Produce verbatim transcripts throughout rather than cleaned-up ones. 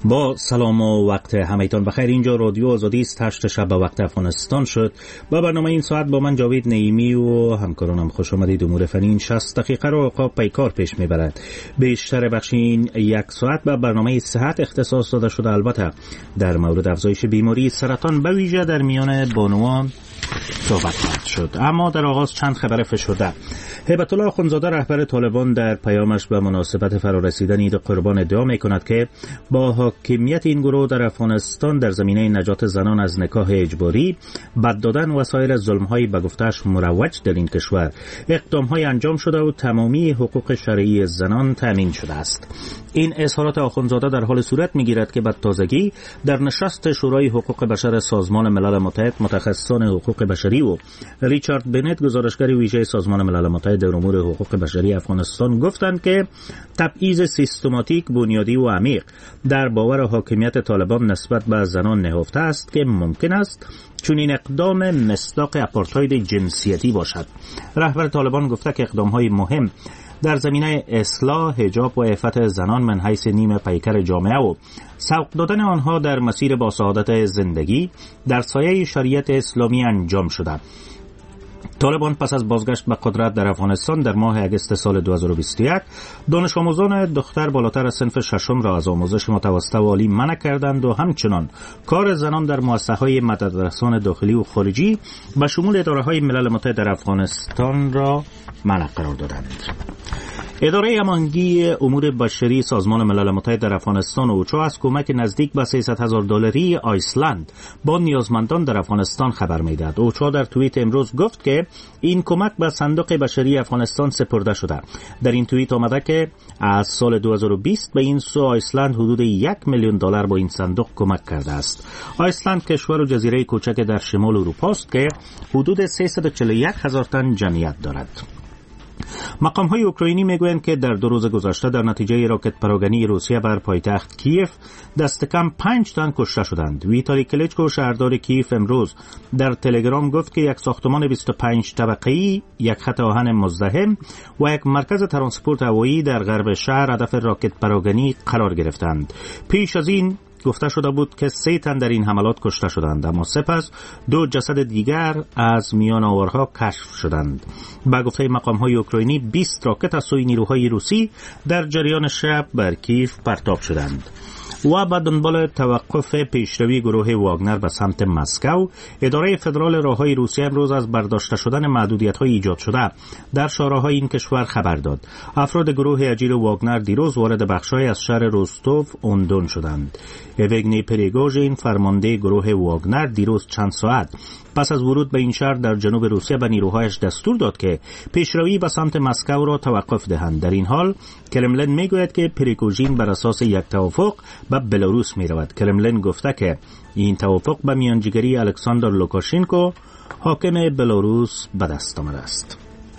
با سلام و وقت همگیتان بخیر. اینجا رادیو آزادی است. هشت شب به وقت افغانستان شد. با برنامه این ساعت با من جاوید نعیمی و همکارانم خوش آمدید. امور فنی شصت دقیقه را آقا پیکار پیش میبرد. بیشتر بخش این یک ساعت به برنامه صحت اختصاص داده شده، البته در مورد افزایش بیماری سرطان به ویژه در میان بانوان صحبت شد. اما در آغاز چند خبر فشرده. هیبت الله اخوندزاده رهبر طالبان در پیامش به مناسبت فرارسیدن عید قربان ادعا می‌کند که با حاکمیت این گروه در افغانستان در زمینه نجات زنان از نکاح اجباری، بد دادن و سایر ظلم‌های به گفته‌اش مروج در این کشور اقدام‌های انجام شده و تمامی حقوق شرعی زنان تامین شده است. این اظهارات اخوندزاده در حال صورت می‌گیرد که به تازگی در نشست شورای حقوق بشر سازمان ملل متحد متخصصان حقوق بشری و ریچارد بنت گزارشگر ویژه سازمان ملل متحد در امور حقوق بشری افغانستان گفتند که تبعیض سیستماتیک، بنیادی و عمیق در باور حاکمیت طالبان نسبت به زنان نهفته است که ممکن است چون این اقدام مصداق آپارتاید جنسیتی باشد. رهبر طالبان گفته که اقدام‌های مهم در زمینه اصلاح حجاب و عفت زنان من حیث نیم پیکر جامعه و سوق دادن آنها در مسیر با سعادت زندگی در سایه شریعت اسلامی انجام شده. طالبان پس از بازگشت به قدرت در افغانستان در ماه اگست سال دو هزار و بیست و یک دانش آموزان دختر بالاتر از صنف ششم را از آموزش متوسطه و عالی منع کردند و همچنان کار زنان در مؤسسه‌های مدرسان داخلی و خارجی به شمول اداره‌های ملل متحد در افغانستان را منع قرار دادند. اداره امانگی امور بشری سازمان ملل متحد در افغانستان اوچا از کمک نزدیک به سیصد هزار دلاری آیسلند با نیازمندان در افغانستان خبر می‌دهد. اوچا در توییت امروز گفت که این کمک به صندوق بشری افغانستان سپرده شده. در این توییت آمده که از سال دو هزار و بیست به این سو آیسلند حدود یک میلیون دلار با این صندوق کمک کرده است. آیسلند کشور و جزیره کوچک در شمال اروپا است که حدود سیصد و چهل و یک هزار تن جمعیت دارد. مقام‌های اوکراینی میگویند که در دو روز گذشته در نتیجه راکت پراگنی روسیه بر پایتخت کیف دست کم پنج تن کشته شدند. ویتالی کلیچکو شهردار کیف امروز در تلگرام گفت که یک ساختمان بیست و پنج طبقه‌ای، یک خط آهن مزدحم و یک مرکز ترانسپورت هوایی در غرب شهر هدف راکت پراگنی قرار گرفتند. پیش از این گفته شده بود که سه تن در این حملات کشته شدند، اما سپس دو جسد دیگر از میان آورها کشف شدند. با گفته مقام‌های اوکراینی بیست راکت از سوی نیروهای روسی در جریان شب بر کیف پرتاب شدند. و به دنبال توقف پیشروی گروه واگنر به سمت مسکو، اداره فدرال راههای روسیه امروز از برداشته شدن محدودیت‌های ایجاد شده در شهرهای این کشور خبر داد. افراد گروه اجیر واگنر دیروز وارد بخش‌های از شهر روستوف اوندون شدند. اوگنی پریگوژین فرمانده گروه واگنر دیروز چند ساعت پس از ورود به این شهر در جنوب روسیه به نیروهایش دستور داد که پیشروی به سمت مسکو را توقف دهند. در این حال کرملین میگوید که پریگوژین بر اساس یک توافق به بلاروس می رود. کرملین گفته که این توافق به میانجیگری الکساندر لوکاشنکو حاکم بلاروس به دست آمده است.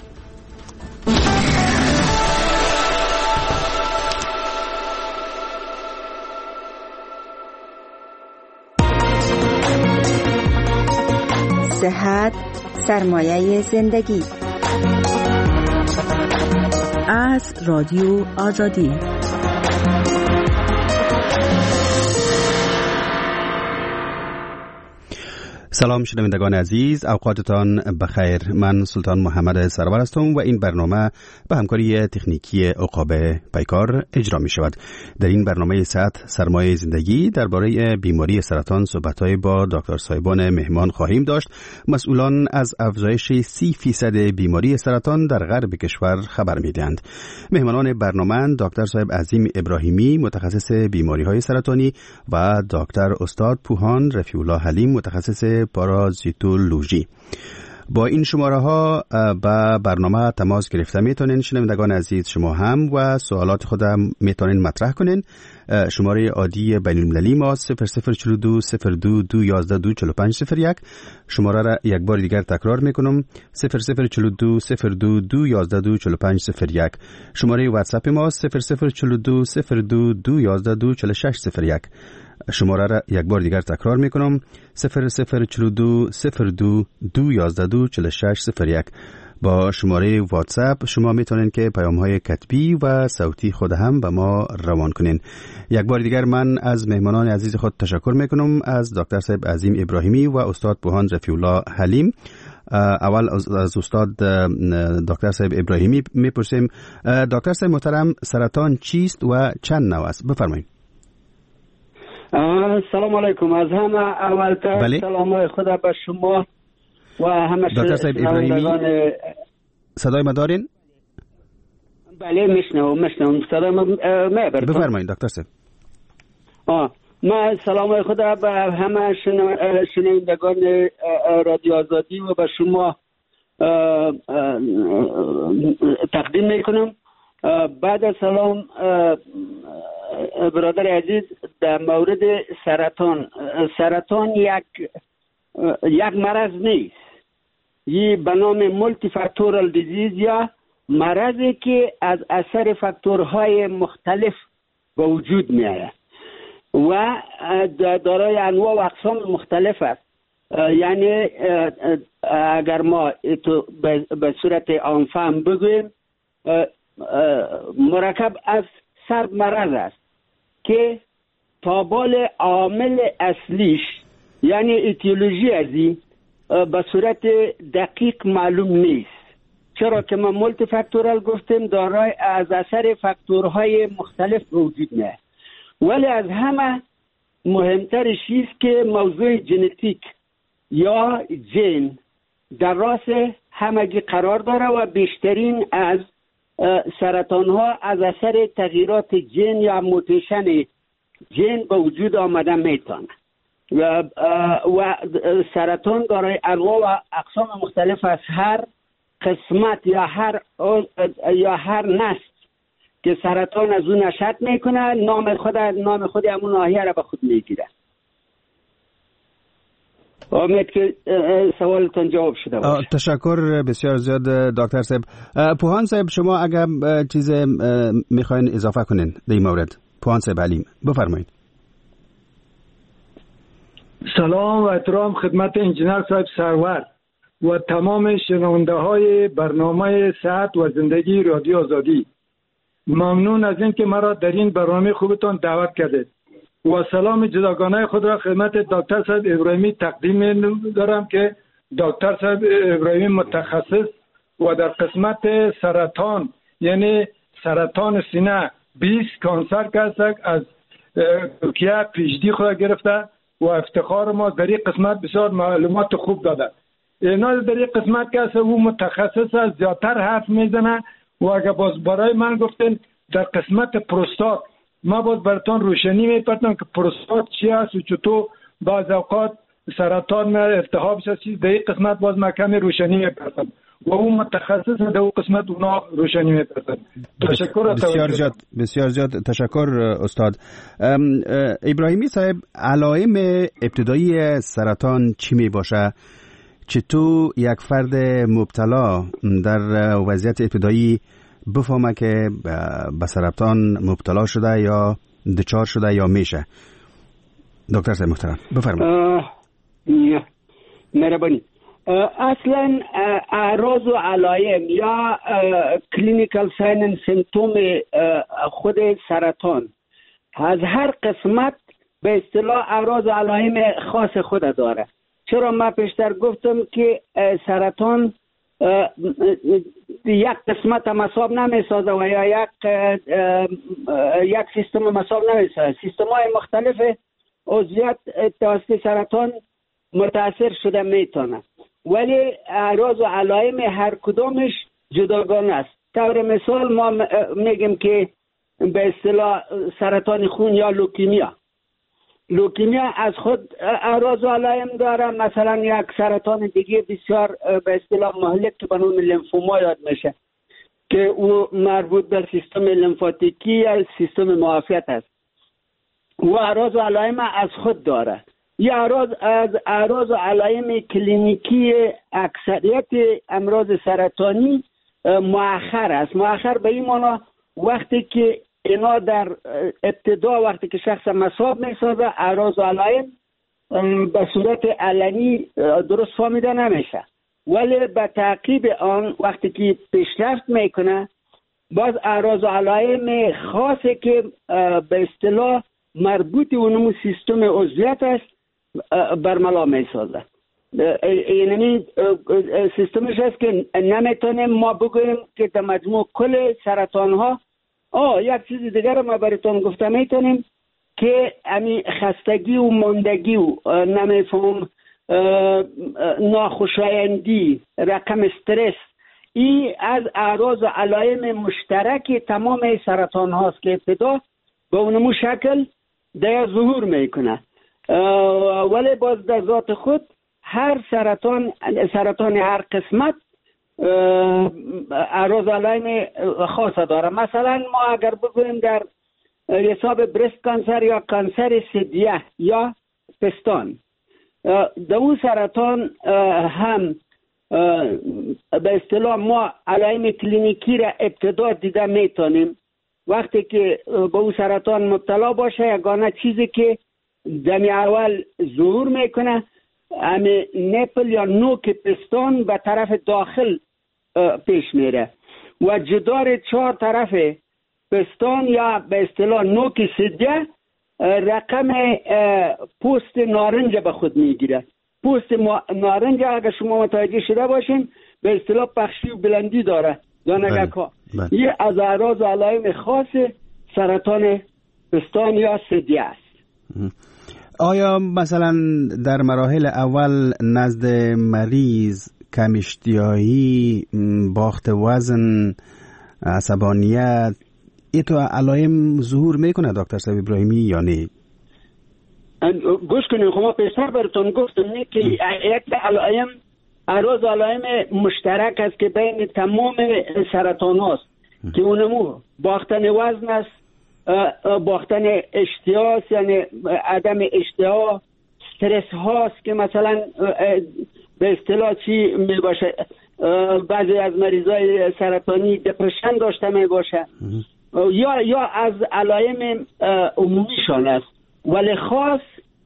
صحت سرمایه زندگی از رادیو آزادی. سلام شنوندگان عزیز، اوقاتتان بخیر. من سلطان محمد سرور هستم و این برنامه به همکاری تکنیکی عقابه پیکار اجرا می شود. در این برنامه صحت سرمایه زندگی درباره بیماری سرطان صحبت‌های با دکتر صاحبان مهمان خواهیم داشت. مسئولان از افزایش سی فیصد بیماری سرطان در غرب کشور خبر می‌دهند. مهمانان برنامه دکتر صاحب عظیم ابراهیمی متخصص بیماری‌های سرطانی و دکتر استاد پوهان رفیع الله حلیم متخصص پارازیتولوژی. با این شماره ها با برنامه تماس گرفته میتونین شنوندگان عزیز شما هم و سوالات خودم میتونین مطرح کنین. شماره عادی بین المللی ما صفر صفر چهل و دو صفر دو دو یازده دو چهل و پنج صفر یک. شماره را یک بار دیگر تکرار میکنم صفر صفر چهل و دو صفر دو دو یازده دو چهل و پنج صفر یک. شماره واتساپ ما صفر صفر چهل و دو صفر دو دو یازده دو چهل و شش صفر یک. شماره را یک بار دیگر تکرار میکنم صفر صفر چهل و دو صفر دو دو یازده دو چهل و شش صفر یک. با شماره واتساپ شما میتونین که پیام های کتبی و صوتی خود هم به ما روان کنین. یک بار دیگر من از مهمانان عزیز خود تشکر میکنم، از دکتر صاحب عظیم ابراهیمی و استاد پوهان رفیع الله حلیم. اول از استاد دکتر صاحب ابراهیمی میپرسیم. دکتر صاحب محترم، سرطان چیست و چند نوع است؟ بفرمایید. سلام علیکم. از همه اولتر بله؟ سلام خدا به شما و همه دکتر صاحب ابراهیمی صدای ما دارین؟ بله میشنوم میشنوم صدای ما میبرد. بفرمایید دکتر صاحب. آه ما سلام خدا به همه شنوندگان رادیو آزادی و به شما تقدیم میکنم. بعد از سلام برادر عزیز، در مورد سرطان، سرطان یک یک مرض نیست، یه به نام مولتی فاکتورال دیزیز یا مرضی که از اثر فاکتورهای مختلف به وجود می آید و دارای انواع و اقسام مختلف است. یعنی اگر ما تو به صورت عام بگویم مرکب از صد مرض است که تابال عامل اصلیش یعنی ایتیولوژی ازی به صورت دقیق معلوم نیست. چرا که ما مولتی فاکتورال گفتیم دارای از اثر فاکتورهای مختلف وجود میاد، ولی از همه مهمترش است که موضوع ژنتیک یا ژن در راس همگی قرار داره و بیشترین از سرطان ها از اثر تغییرات ژن یا موتیشن ژن به وجود آمده میتونه و, و سرطان دارای انواع و اقسام مختلف از هر قسمت یا هر یا هر نسل که سرطان از اون نشأت میکنه نام خود نام خود همون ناحیه را به خود میگیره. امید که سوالتون جواب شده باشه. تشکر بسیار زیاد دکتر صاحب. پوهان صاحب شما اگر چیز میخواین اضافه کنین در این مورد، پوهان صاحب علیم بفرمایید. سلام و احترام خدمت انجینر صاحب سرور و تمام شنونده های برنامه صحت و زندگی رادیو آزادی. ممنون از اینکه مرا در این برنامه خوبتان دعوت کردید و سلام جداگانه خود را خدمت دکتر صاحب ابراهیمی تقدیم دارم که دکتر صاحب ابراهیمی متخصص و در قسمت سرطان یعنی سرطان سینه بیست کانسر کسک از ترکیه پیشدی خود گرفته و افتخار ما در این قسمت بسیار معلومات خوب داده. اینا در این قسمت که او متخصص است زیادتر حرف میزنه و اگر باز برای من گفتن در قسمت پروستات ما باز براتون روشنی میپرتم که پروستات چی است و چطور بعض اوقات سرطان التهابش است. در این قسمت باز ما کمی روشنی میپرتم و اون متخصص در اون قسمت اونا روشنی میپرتم. تشکر. بسیار زیاد بسیار زیاد تشکر استاد. ابراهیمی صاحب، علائم ابتدایی سرطان چی می باشه؟ چطور یک فرد مبتلا در وضعیت ابتدایی بفهمه که به سرطان مبتلا شده یا دچار شده یا میشه؟ دکتر صاحب محترم بفرمایید. مهربانی. اصلا اعراض و علائم یا کلینیکال ساین اند سیمپتوم خود سرطان از هر قسمت به اصطلاح اعراض و علائم خاص خود داره. چرا من پیشتر گفتم که سرطان یک قسمت هم حساب نمیسازه و یا یک یک سیستم هم حساب نمیسازه. سیستم های مختلف عضویت توسط سرطان متاثر شده میتونه، ولی اعراض و علائم هر کدومش جداگانه است. طور مثال ما میگیم که به اصطلاح سرطان خون یا لوکیمیا لوکیمیا از خود اعراض و علائم داره. مثلا یک سرطان دیگه بسیار به اصطلاح مهلک که به نام لیمفوما یاد میشه که او مربوط به سیستم لیمفاتیکی یا سیستم معافیت است و اعراض و علائم از خود داره. یا اعراض از اعراض و علائم کلینیکی اکثریت امراض سرطانی مؤخر است. مؤخر به این معنی وقتی که اینا در ابتدا وقتی که شخص مصاب میسازه اعراض و علائم به صورت علنی درست فهمیده نمیشه ولی به تعقیب آن وقتی که پیشرفت میکنه باز اعراض و علائم خاصی که به اصطلاح مربوط اونمو سیستم عضویت است برملا میسازه. یعنی سیستمش هست که نمیتونیم ما بگوییم که در مجموع کل سرطان ها آه یک چیز دیگر ما براتون گفته میتونیم که امی خستگی و ماندگی و نمیفهم ناخوشایندی، رقم استرس، این از اعراض و علائم مشترک تمام سرطان هاست که ابتدا به اونمو شکل در ظهور میکنه. ولی باز در ذات خود هر سرطان سرطان هر قسمت اعراض علائم خاص داره. مثلا ما اگر بگوییم در حساب برست کانسر یا کانسر ثدیه یا پستان، در اون سرطان هم به اصطلاح ما علائم کلینیکی را ابتدا دیده میتونیم. وقتی که به اون سرطان مبتلا باشه یگانه چیزی که دمی اول ظهور میکنه همه نپل یا نوک پستان به طرف داخل پیش میره و جدار چهار طرف پستان یا به اصطلاح نوک ثدیه رقم پوست نارنج به خود میگیره. پوست نارنج اگر شما متوجه شده باشین به اصطلاح پخشی و بلندی داره دانگک ها. یه از اعراض و علائم خاص سرطان پستان یا ثدیه است. آیا مثلا در مراحل اول نزد مریض کم اشتیاقی، باخت وزن، عصبانیت، ای تو علائم ظهور میکنه دکتر صاحب ابراهیمی یا نه؟ گوش کنید، خب ما پیشتر براتون گفتم نه که یک علائم اعراض علائم مشترک است که بین تمام سرطان هاست که اونمو باختن وزن است، باختن اشتها، یعنی عدم اشتها، استرس هاست که مثلا به اصطلاح چی می باشه، بعضی از مریضای سرطانی دپرشن داشته می باشه یا یا از علائم عمومیشان است، ولی خاص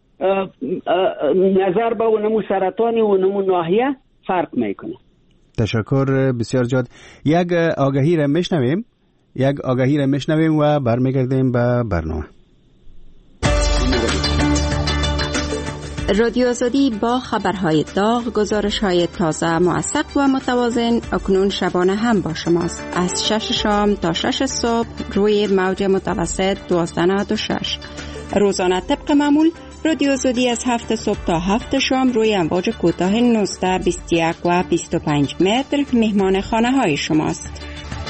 نظر به اونمو سرطانی و اونمو ناحیه فرق میکنه. تشکر بسیار زیاد. یک آگهی را میشنویم یک آگهی را میشنویم و برمیگردیم به برنامه. رادیو آزادی با خبرهای داغ، گزارش‌های تازه، موثق و متوازن اکنون شبانه هم با شماست. از شش شام تا شش صبح روی موج متوسط دوازده نود و شش. روزانه طبق معمول رادیو آزادی از هفت صبح تا هفت شام روی امواج کوتاه نوزده، بیست و یک و بیست و پنج متر مهمان خانه های شماست.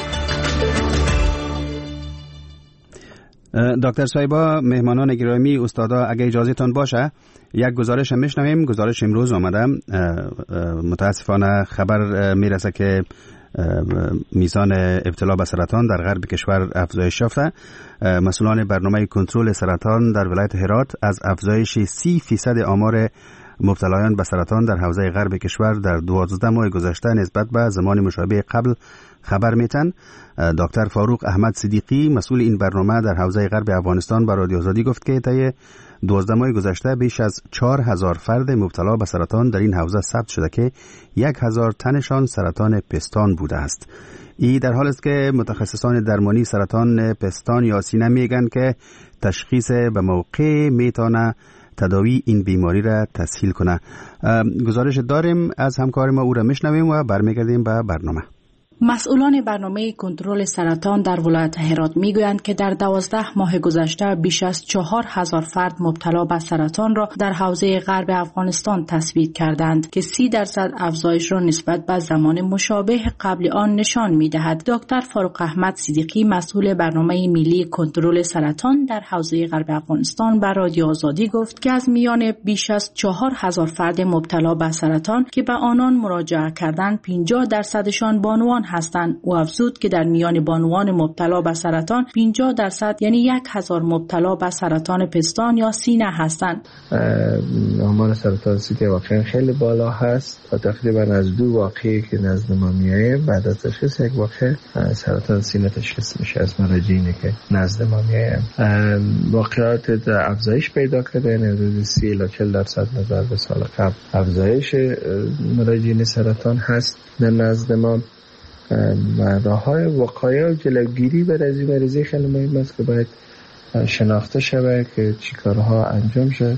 دکتر صایبا، مهمانان گرامی، استادا، اگه اجازهتان باشه یک گزارش هم میشنویم. گزارش امروز آمده، متاسفانه خبر میرسه که میزان ابتلا به سرطان در غرب کشور افزایش یافته. مسئولان برنامه کنترل سرطان در ولایت هرات از افزایش سی فیصد آمار مبتلایان به سرطان در حوزه غرب کشور در دوازده ماه گذشته نسبت به زمان مشابه قبل خبر میتن. دکتر فاروق احمد صدیقی مسئول این برنامه در حوزه غرب افغانستان با رادیو آزادی گفت که طی دوازده ماه گذشته بیش از چهار هزار فرد مبتلا به سرطان در این حوزه ثبت شده که یک هزار تنشان سرطان پستان بوده است. ای در حال است که متخصصان درمانی سرطان پستان یا سینه میگن که تشخیص به موقع میتونه تداوی این بیماری را تسهیل کنه. گزارش داریم از همکار ما، او را میشنویم و برمیگردیم به برنامه. مسئولان برنامه کنترل سرطان در ولایت هرات میگویند که در دوازده ماه گذشته بیش از چهار هزار فرد مبتلا به سرطان را در حوزه غرب افغانستان تثبیت کردند که سی درصد افزایش را نسبت به زمان مشابه قبل آن نشان میدهد. دکتر فاروق احمد صدیقی مسئول برنامه ملی کنترل سرطان در حوزه غرب افغانستان به رادیو آزادی گفت که از میان بیش از چهار هزار فرد مبتلا به سرطان که به آنان مراجعه کردند پنجاه درصدشان بانوان هستند. او افزود که در میان بانوان مبتلا به سرطان پنجاه درصد یعنی یک هزار مبتلا به سرطان پستان یا سینه هستند. آمار سرطان سینه واقعا خیلی بالا هست و تقریبا از دو واقعی که نزد ما میایه بعد از تشخیص یک واقع سرطان سینه تشخیص میشه از مراجعینی که نزد ما میایه. واقعات افزایش پیدا کرده، یعنی حدود سی الی چهل درصد نظر به سال قبل افزایش مراجعین سرطان هست در نزد ما و راه‌های وقایع و جلوگیری بر از این مریضی خیلی مهم است که باید شناخته شود که چی کارها انجام شد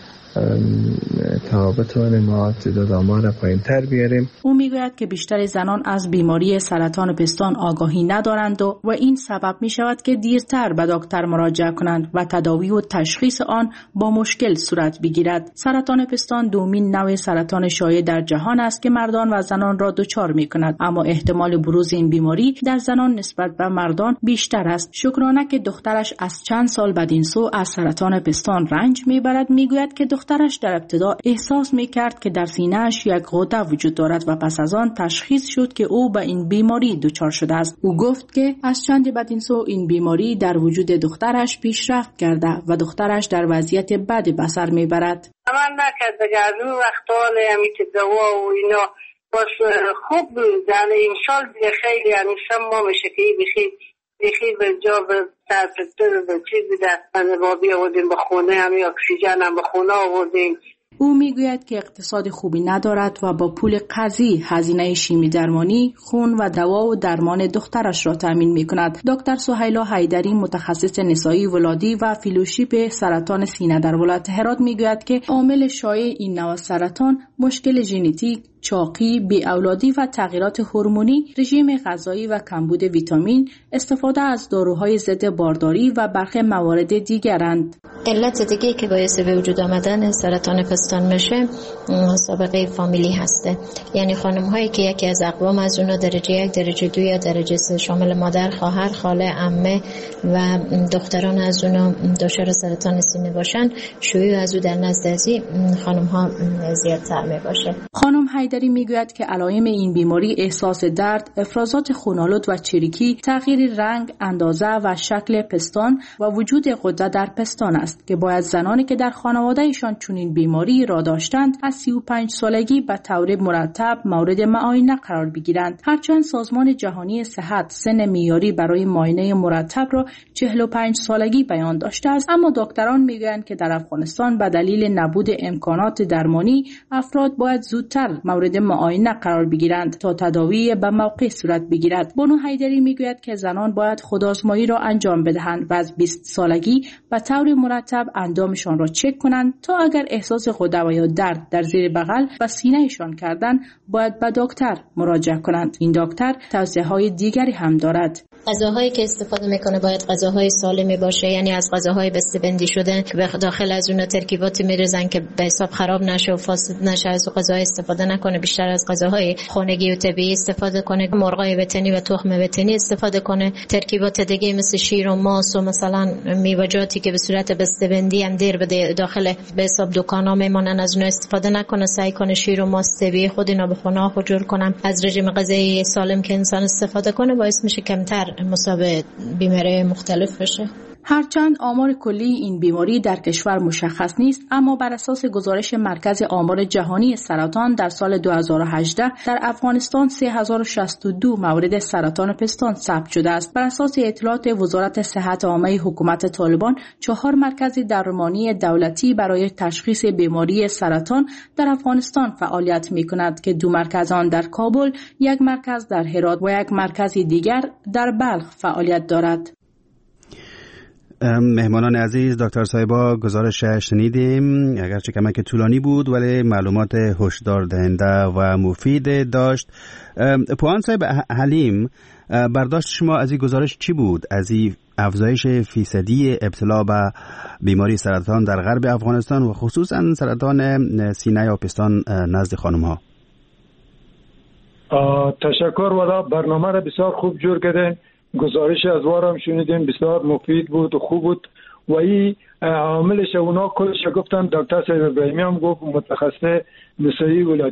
تا بتوانیم ما تعداد آمار را پایین‌تر بیاریم. او میگوید که بیشتر زنان از بیماری سرطان پستان آگاهی ندارند و, و این سبب می شود که دیرتر به دکتر مراجعه کنند و تداوی و تشخیص آن با مشکل صورت بگیرد. سرطان پستان دومین نوع سرطان شایع در جهان است که مردان و زنان را دچار می کند، اما احتمال بروز این بیماری در زنان نسبت به مردان بیشتر است. شکرانه که دخترش از چند سال بعد این سو از سرطان پستان رنج میبرد، میگوید که دخترش در ابتدا احساس میکرد که در سینه‌اش یک غده وجود دارد و پس از آن تشخیص شد که او به این بیماری دچار شده است. او گفت که از چند بعد این سو این بیماری در وجود دخترش پیشرفت کرده و دخترش در وضعیت بدی به سر میبرد. من نکرد دیگه از اون وقت حالا همیت دوا و اینا باش خوب زنه این شال دیگه خیلی یعنی شما میشه که بخیر بخیر به جا به سرپتر به چیزی دستن بابی آوردیم به خونه، همی اکسیژن هم به خونه آوردیم. او میگوید که اقتصاد خوبی ندارد و با پول قضی هزینه شیمی درمانی، خون و دوا و درمان دخترش را تامین میکند. دکتر سهیلا حیدری متخصص نسایی ولادی و فیلوشیپ سرطان سینه در ولایت هرات میگوید که عامل شایع این نوع سرطان مشکل ژنتیک، چاقی، بی‌اولادی و تغییرات هورمونی، رژیم غذایی و کمبود ویتامین، استفاده از داروهای ضد بارداری و برخی موارد دیگرند. علت دیگه که باعث به وجود آمدن سرطان پستان میشه سابقه فامیلی هسته، یعنی خانم هایی که یکی از اقوام از اونها درجه یک، درجه دو یا درجه سه شامل مادر، خواهر، خاله، عمه و دختران از اونها دچار سرطان سینه باشن، شیوع از او در نزد از خانم ها زیادتر می باشه. خانم حیدری میگوید که علائم این بیماری احساس درد، افرازات خونالود و چریکی، تغییر رنگ، اندازه و شکل پستان و وجود غده در پستان است که باید زنانی که در خانوادهشان چنین بیماری را داشتند از سی و پنج سالگی به طور مرتب مورد معاینه قرار بگیرند. هرچند سازمان جهانی صحت سن معیاری برای معاینه مرتب را چهل و پنج سالگی بیان داشته است، اما دکتران میگویند که در افغانستان به دلیل نبود امکانات درمانی افراد باید زودتر مورد معاینه قرار بگیرند تا تداوی به موقع صورت بگیرد. بانو حیدری میگوید که زنان باید خودآزمایی را انجام بدهند و از بیست سالگی به طور مرتب اندامشان را چک کنند تا اگر احساس غده و یا درد در زیر بغل و سینه‌شان کردن باید به دکتر مراجعه کنند. این دکتر توصیه‌های دیگری هم دارد. غذاهایی که استفاده میکنه باید غذاهای سالمی باشه، یعنی از غذاهای بسته‌بندی شده که به داخل از اون ترکیباتی میریزن که به حساب خراب نشه و فاسد نشه، از غذاهای استفاده نکنه، بیشتر از غذاهای خانگی و طبیعی استفاده کنه، مرغای وطنی و تخم وطنی استفاده کنه، ترکیبات دیگه مثل شیر و ماست و مثلا میوه‌جاتی که به صورت بسته‌بندی هم دیر به داخل به حساب دکانا میمونن از اون استفاده نکنه، سعی کنه شیر و ماست طبیعی خود اینا به خونه ها جور کنن، از رژیم غذایی سالم که انسان استفاده کنه باعث میشه کمتر مصاب بیماری مختلف بشه. هرچند آمار کلی این بیماری در کشور مشخص نیست، اما بر اساس گزارش مرکز آمار جهانی سرطان در سال دو هزار و هجده در افغانستان سه هزار و شصت و دو مورد سرطان پستان ثبت شده است. بر اساس اطلاعات وزارت صحت عامه حکومت طالبان، چهار مرکز درمانی دولتی برای تشخیص بیماری سرطان در افغانستان فعالیت می‌کند که دو مرکز آن در کابل، یک مرکز در هرات و یک مرکز دیگر در بلخ فعالیت دارد. مهمانان عزیز، دکتر صاحبا گزارش شنیدیم، اگرچه کمک طولانی بود ولی معلومات هشدار دهنده و مفید داشت. پوان صاحب حلیم، برداشت شما از این گزارش چی بود؟ از این افزایش فیصدی ابتلا به بیماری سرطان در غرب افغانستان و خصوصا سرطان سینه یا پستان نزد خانم ها؟ تشکر ولا برنامه را بسیار خوب جور کردین. گزارش از وارم شنیدیم، بسیار مفید بود و خوب بود و این عاملش اونا کلش گفتن. دکتر سید ابراهیمی هم گفت، متخصص نسایی ولادی هم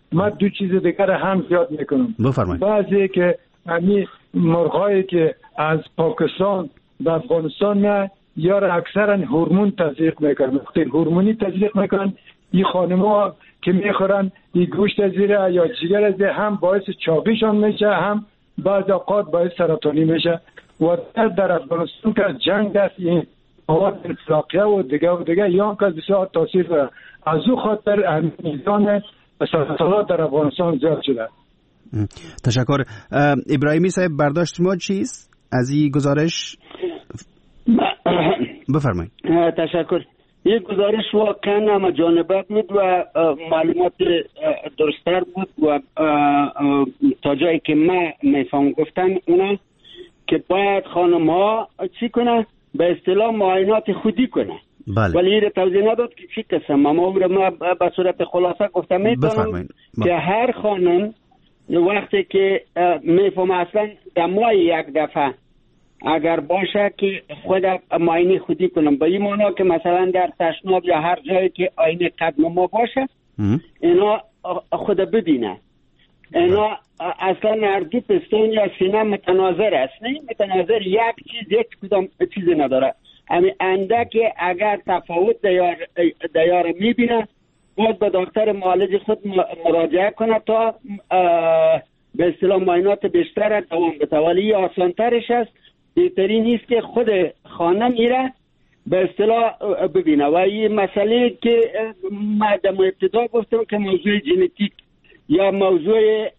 من دو چیز دیگر هم زیاد میکنم. بفرمایید. بعضی که همین مرغایی که از پاکستان به افغانستان میاد یا را اکثرا هورمون تزریق میکنن. وقتی هورمونی تزریق میکنن این خانم‌ها که میخورن این گوشت زیره یا جگر زیره هم باعث چاقیشان میشه، هم بعض اوقات باعث سرطانی میشه. و در افغانستان که جنگ است این مواد انفلاقیه و دیگه و دیگه یا که بسیار تاثیر داره. از او خاطر میزان سرطانات در افغانستان زیاد شده. تشکر. ابراهیمی صاحب برداشت ما چیست از این گزارش؟ بفرمایید. تشکر. این گزارش واقعا هم جانبه بود و معلومات درستر بود و تا جایی که من میفهم گفتن اونا که باید خانم ها چی کنه؟ به اصطلاح معاینات خودی کنه. بله. ولی این توضیح نداد که چی قسم. اما ما به صورت خلاصه گفتم میتونم که هر خانم وقتی که میفهم اصلا دمای یک دفعه اگر باشه که خود معاینه خودی کنم، به این معنا که مثلا در تشناب یا هر جایی که آینه قد ما باشه اینا خود ببینه. اینا اصلا هر دو پستان یا سینه متناظر است، نه متناظر یک چیز یک کدام چیزی نداره. امی اندک اگر تفاوت دیار دیار میبینه باید به دکتر معالج خود مراجعه کنه تا به اصطلاح معاینات بیشتر دوام بده. ولی آسانترش است، بهترین نیست که خود خانم ایره به اصطلاح ببینه. و این مسئله که من در ابتدا گفتم که موضوع ژنتیک یا موضوع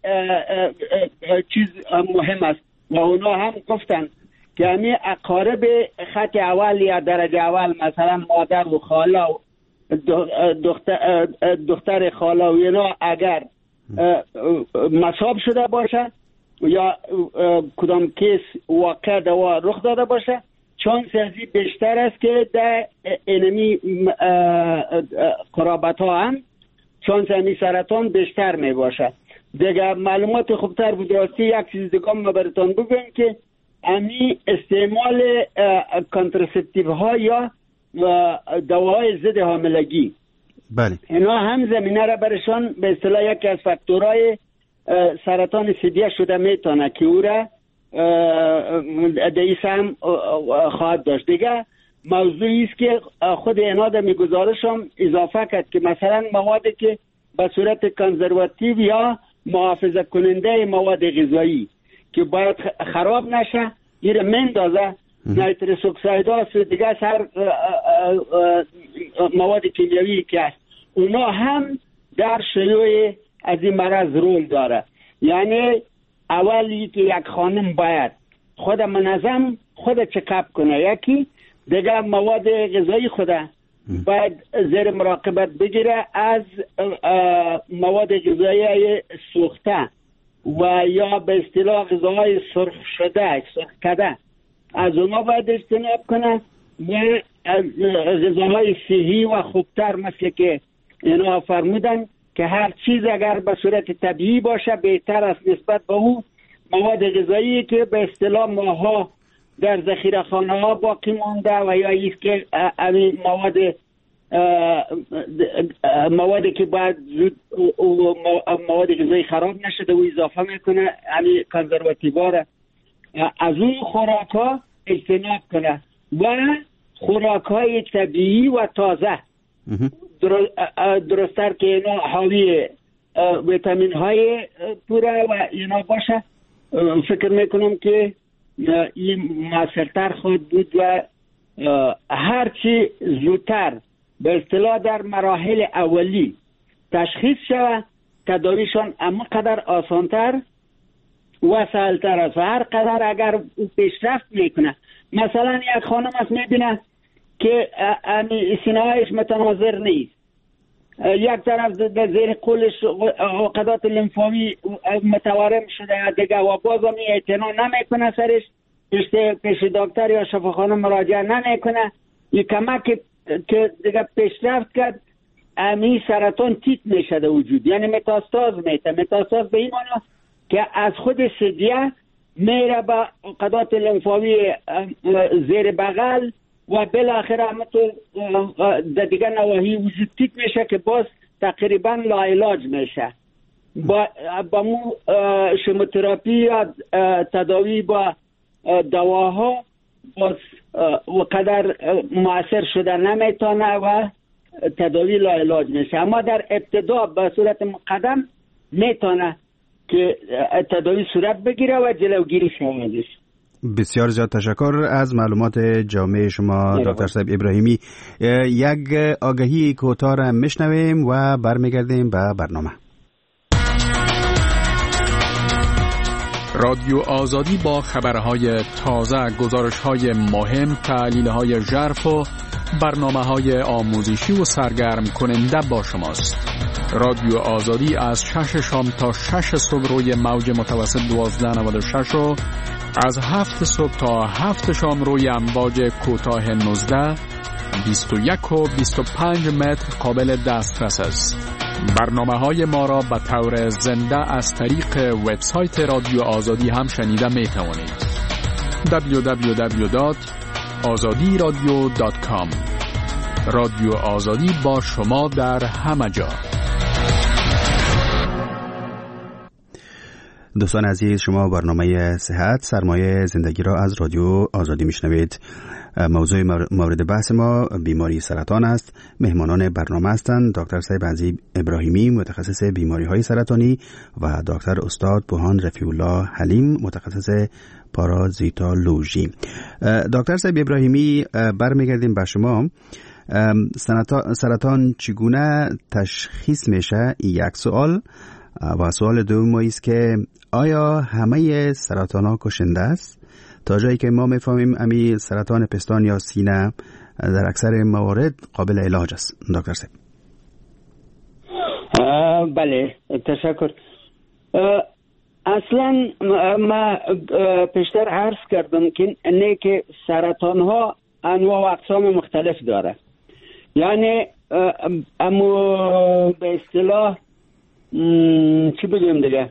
چیز مهم است و اونا هم گفتن که همین اقارب خط اول یا درجه اول مثلا مادر و خاله و دختر, دختر خاله و اینا اگر مصاب شده باشه یا کدام کیس واقع دوا رخ داده باشه چانس ازی بیشتر است که در اینمی قرابت ها هم چانس همی سرطان بیشتر می باشه. دیگه معلومات خوبتر بود راستی یک چیز دیگه ما براتون بگم که امی استعمال کانترسپتیو ها یا دواهای ضد حاملگی بله اینا هم زمینه را برشان به اصطلاح یکی از فاکتورهای سرطان سیدیه شده میتونه که او را دیس هم خواهد داشت. دیگه موضوعی است که خود اینا در میگزارش هم اضافه کرد که مثلا موادی که به صورت کنزرواتیو یا محافظه کننده مواد غذایی که باید خراب نشه این مندازه نایترس اکساید هاست دیگه سر مواد کیمیایی که هست اونا هم در شیوع از این مرض رول داره. یعنی اولی که یک خانم باید خود منظم خود چکاپ کنه، یکی دیگه مواد غذایی خود باید زیر مراقبت بگیره از مواد غذایی سوخته و یا به اصطلاح غذاهای سرخ شده سرخ کده از اونا باید اجتناب کنه و غذاهای صحی و خوبتر مثل که اینا فرمودن که هر چیز اگر به صورت طبیعی باشه بهتر است نسبت به اون مواد غذایی که به اصطلاح ماها در ذخیره خانه ها باقی مانده و یا ایست که این مواد موادی که باید زود مواد غذایی خراب نشده و اضافه میکنه همین کنزرواتیوا را از اون خوراک ها اجتناب کنه و خوراک های طبیعی و تازه درستر که اینا حاوی ویتامین های پوره و اینا باشه. فکر میکنم که این موثرتر خود بود و هرچی زودتر به اصطلاح در مراحل اولی تشخیص شود تداویشان اما قدر آسانتر و سهلتر است و هر قدر اگر پیشرفت میکنه. مثلا یک خانم است میبینه که سینه‌هایش متناظر نیست، یک طرف در زیر قولش عقدات لمفاوی متورم شده دیگه و باز هم اعتنا نمیکنه سرش پیش دکتر یا شفاخانه مراجعه نمیکنه. این کمک که دیگه پیشرفت کرد امی سرطان تیت میشه در وجود، یعنی متاستاز میته. متاستاز به این معنی که از خود سدیه میره به عقدات لمفاوی زیر بغل و بالاخره همه تو در دیگه نواحی وجود تیت میشه که باز تقریبا لاعلاج میشه با با مو شیموتراپی یا تداوی با دواها باز وقدر مؤثر شده نمیتونه و تداوی لا علاج میشه، اما در ابتدا به صورت مقدم میتونه که تداوی صورت بگیره و جلوگیری شود. بسیار زیاد تشکر از معلومات جامع شما دکتر صاحب ابراهیمی. یک آگهی کوتاه را میشنویم و برمیگردیم به برنامه. رادیو آزادی با خبرهای تازه، گزارش‌های مهم، تحلیل‌های ژرف و برنامه‌های آموزشی و سرگرم کننده با شماست. رادیو آزادی از شش شام تا شش صبح روی موج متوسط دوازده نود و شش و از هفت صبح تا هفت شام روی امواج کوتاه نوزده، بیست و یک و بیست و پنج متر قابل دسترس است. برنامه‌های ما را به طور زنده از طریق وبسایت رادیو آزادی هم شنیده می توانید. دبلیو دبلیو دبلیو دات آزادی رادیو دات کام. رادیو آزادی با شما در همه جا. دوستان عزیز، شما برنامه صحت سرمایه زندگی را از رادیو آزادی میشنوید. موضوع مورد بحث ما بیماری سرطان است. مهمانان برنامه هستند دکتر صاحب عزیز ابراهیمی، متخصص بیماری های سرطانی، و دکتر استاد بوهان رفیع الله حلیم، متخصص پارازیتولوژی. دکتر صاحب ابراهیمی، برمیگردیم به شما. سرطان چگونه تشخیص میشه؟ یک سوال. و سوال دوم است که آیا همه سرطان ها کشنده است؟ تا جایی که ما میفهمیم امی سرطان پستان یا سینه در اکثر موارد قابل علاج است. دکتر صاحب. بله، تشکر. اصلا ما پیشتر عرض کردم که نه که سرطان ها انواع و اقسام مختلف داره. یعنی اما به اصطلاح چی بگیم دیگه،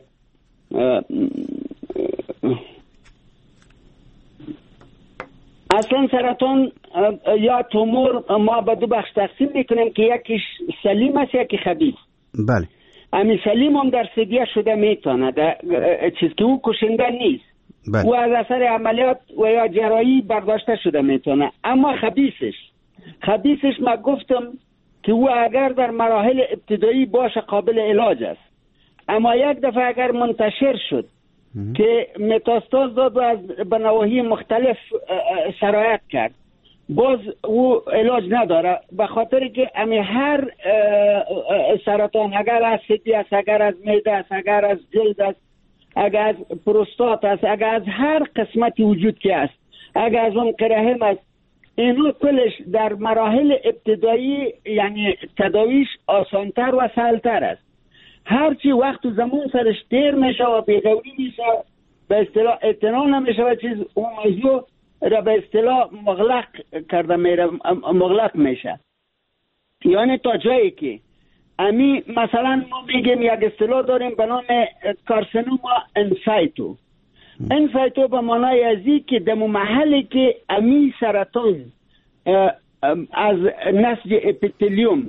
اصلا سرطان یا تومور ما به دو بخش تقسیم میکنیم که یکیش سلیم است یکی خبیث. بله. امی سلیم هم در سدیه شده میتونه، چیز که او کشنده نیست. بله. او از اثر عملیات و یا جراحی برداشته شده میتونه. اما خبیثش خبیثش ما گفتم که او اگر در مراحل ابتدایی باشه قابل علاج است، اما یک دفعه اگر منتشر شد که متاستاز داد و از به نواحی مختلف سرایت کرد، باز او علاج نداره، به خاطر که امی هر سرطان اگر از سدی است، اگر از معده است، اگر از جلد است، اگر از پروستات است، اگر از هر قسمتی وجود که است، اگر از اون رحم است، اینو کلش در مراحل ابتدایی یعنی تداویش آسانتر و سهلتر است. هرچی وقت و زمان سرش دیر میشه و بیغوری میشه، به اصطلاح اعتنا نمیشه و چیز اون موضوع را به اصطلاح مغلق کرده میره، مغلق میشه. یعنی تا جایی که امی مثلا ما میگیم یک اصطلاح داریم به نام کارسینوما انسایتو. انسایتو به معنای ازی که در محلی که امی سرطان از نسج اپیتلیوم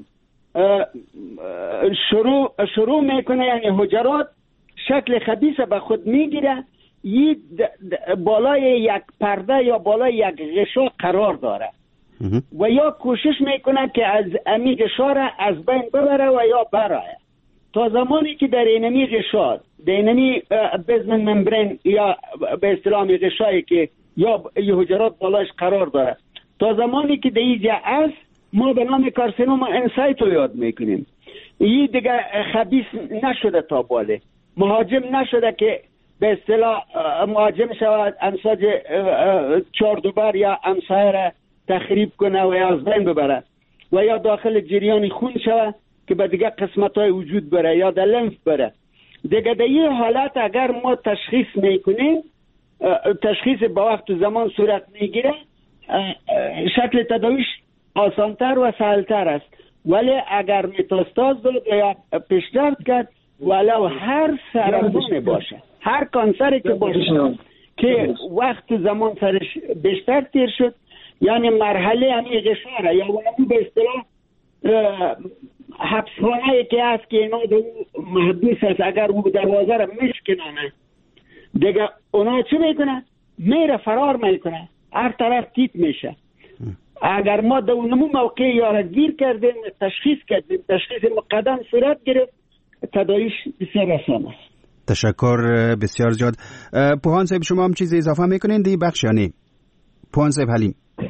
شروع شروع میکنه، یعنی حجرات شکل خبیث به خود میگیره، یه بالای یک پرده یا بالای یک غشا قرار داره و یا کوشش میکنه که از امی غشا را از بین ببره و یا برایه. تا زمانی که در اینمی غشا، در اینمی بزمن ممبرین یا به اصطلاح غشایی که یا حجرات بالاش قرار داره، تا زمانی که در اینجا است ما به نام کارسینوما انسایتو یاد میکنیم. این دیگه خبیث نشده، تا باله مهاجم نشده که به اصطلاح مهاجم شود امساج چهار دوبر یا امسایه را تخریب کنه و یا از بین ببره و یا داخل جریان خون شود که به دیگه قسمت های وجود بره یا در لنف بره. دیگه در این حالت اگر ما تشخیص میکنیم، تشخیص با وقت و زمان صورت میگیره، شکل تداویش آسانتر و سهلتر است. ولی اگر متاستاز داد یا پیشرفت کرد، ولو هر سرطان باشه، هر کانسری که باشه که وقت و زمان سرش بیشتر تیر شد، یعنی مرحله همی غشاره یا ولو به اصطلاح حبسخانه که هست که اینا دو محبوس هست، اگر او دروازه را میشکنانه دیگه اونا چی میکنه؟ میره فرار میکنه، هر طرف تیت میشه. اگر ما در اونمو موقع یارا گیر کردیم، تشخیص کردیم، تشخیص مقدم صورت گرفت، تداویش بسیار آسان است. تشکر بسیار زیاد. پوهان صاحب شما هم چیز اضافه میکنین دی بخش یا نه؟ پوهان صاحب حلیم.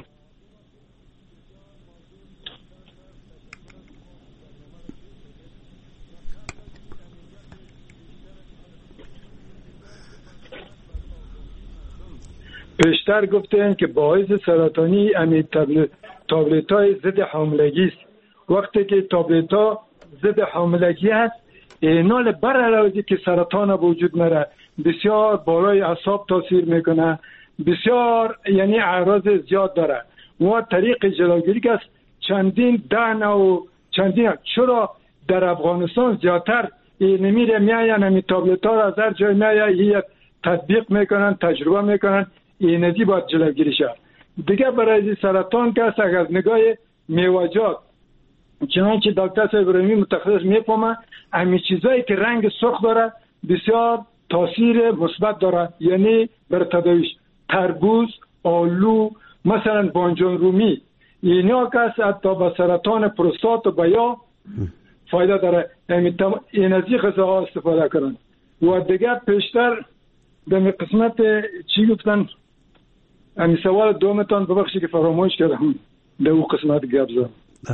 پیشتر گفتن که باعث سرطانی امی تابلت های ضد حاملگی است. وقتی که تابلت ها ضد حاملگی هست، اینال بر علاوه که سرطان وجود مره بسیار بالای اعصاب تاثیر میکنه، بسیار یعنی اعراض زیاد داره. و طریق جلوگیری است چندین دهنه و چندین. چرا در افغانستان زیادتر نمیره میاین امی تابلت ها را از هر جای میاین تطبیق میکنن، تجربه میکنن، اینجی باید جلوگیری شد. دیگه برای سرطان که است اگر نگاه میوجات چنانچه دکتر صاحب ابراهیمی متخصص میفهمه، همین چیزایی که رنگ سرخ داره بسیار تاثیر مثبت داره، یعنی بر تداویش. تربوز، آلو، مثلا بانجان رومی، اینا که است حتی به سرطان پروستات و بیا فایده داره. این از این غذاها استفاده کنن. و دیگه پیشتر در قسمت چی گفتن؟ امی سوال دومتان ببخشید که فراموش کردم در اون قسمت گپ زدم.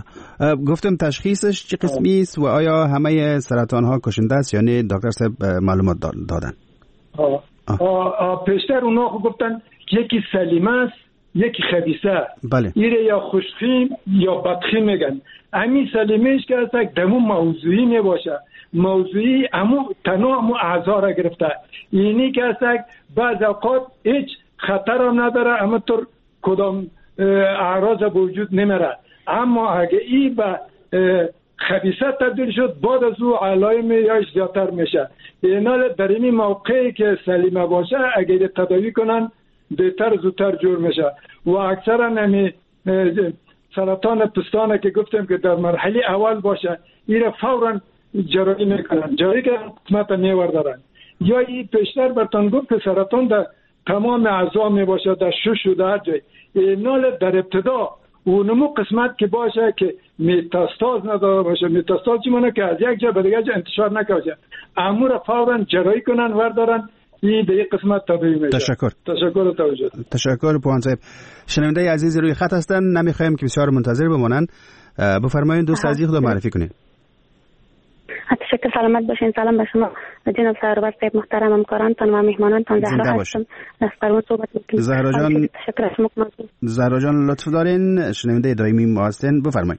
گفتم تشخیصش چه قسمی است و آیا همه سرطان ها کشنده است یا نه؟ دکتر صاحب معلومات دادن. آه. آه. آه. پیشتر اونا گفتن که یکی سلیمه است یکی خبیثه. بله. ایره یا خوشخیم یا بدخیم میگن. امی سلیمهش که است دمو موضوعی میباشه، موضوعی امو تنها امو اعضا را گرفته. اینی که است بعض اوقات هیچ خطر هم نداره، اما طور کدام اعراض وجود نمیره. اما اگه این به خبیثه تبدیل شد بعد از او علائم یاش زیادتر میشه. اینال در این موقعی که سلیمه باشه اگه تداوی کنن بهتر زودتر جور میشه. و اکثرا نمی سرطان پستانه که گفتم که در مرحله اول باشه این فوراً جراحی میکنن، جراحی که قسمت میوردارن. یا این پیشتر برتان گفت که سرطان در تمام اعضا میباشه، در شش و در جای. اینال در ابتدا اونمو قسمت که باشه که متاستاز نداره باشه. متاستاز چی مونه که از یک جا به دیگه جا انتشار نکنه، امور فوراً جراحی کنن وردارن. این به یک قسمت تبدیل میشه. تشکر. تشکر توجه. تشکر پوهان صاحب. شنونده عزیز روی خط هستن، نمیخوایم که بسیار منتظر بمونن. بفرمایید دوست عزیز خود معرفی کنید. تشکر، سلامت باشین. سلام به شما جناب سرور صاحب، محترم همکارانتان و مهمانانتان. زهرا هستم. از فرمان صحبت می‌کنم. زهرا جان، تشکر از شما. زهرا جان لطف دارین، شنونده دائمی ما هستین، بفرمایید.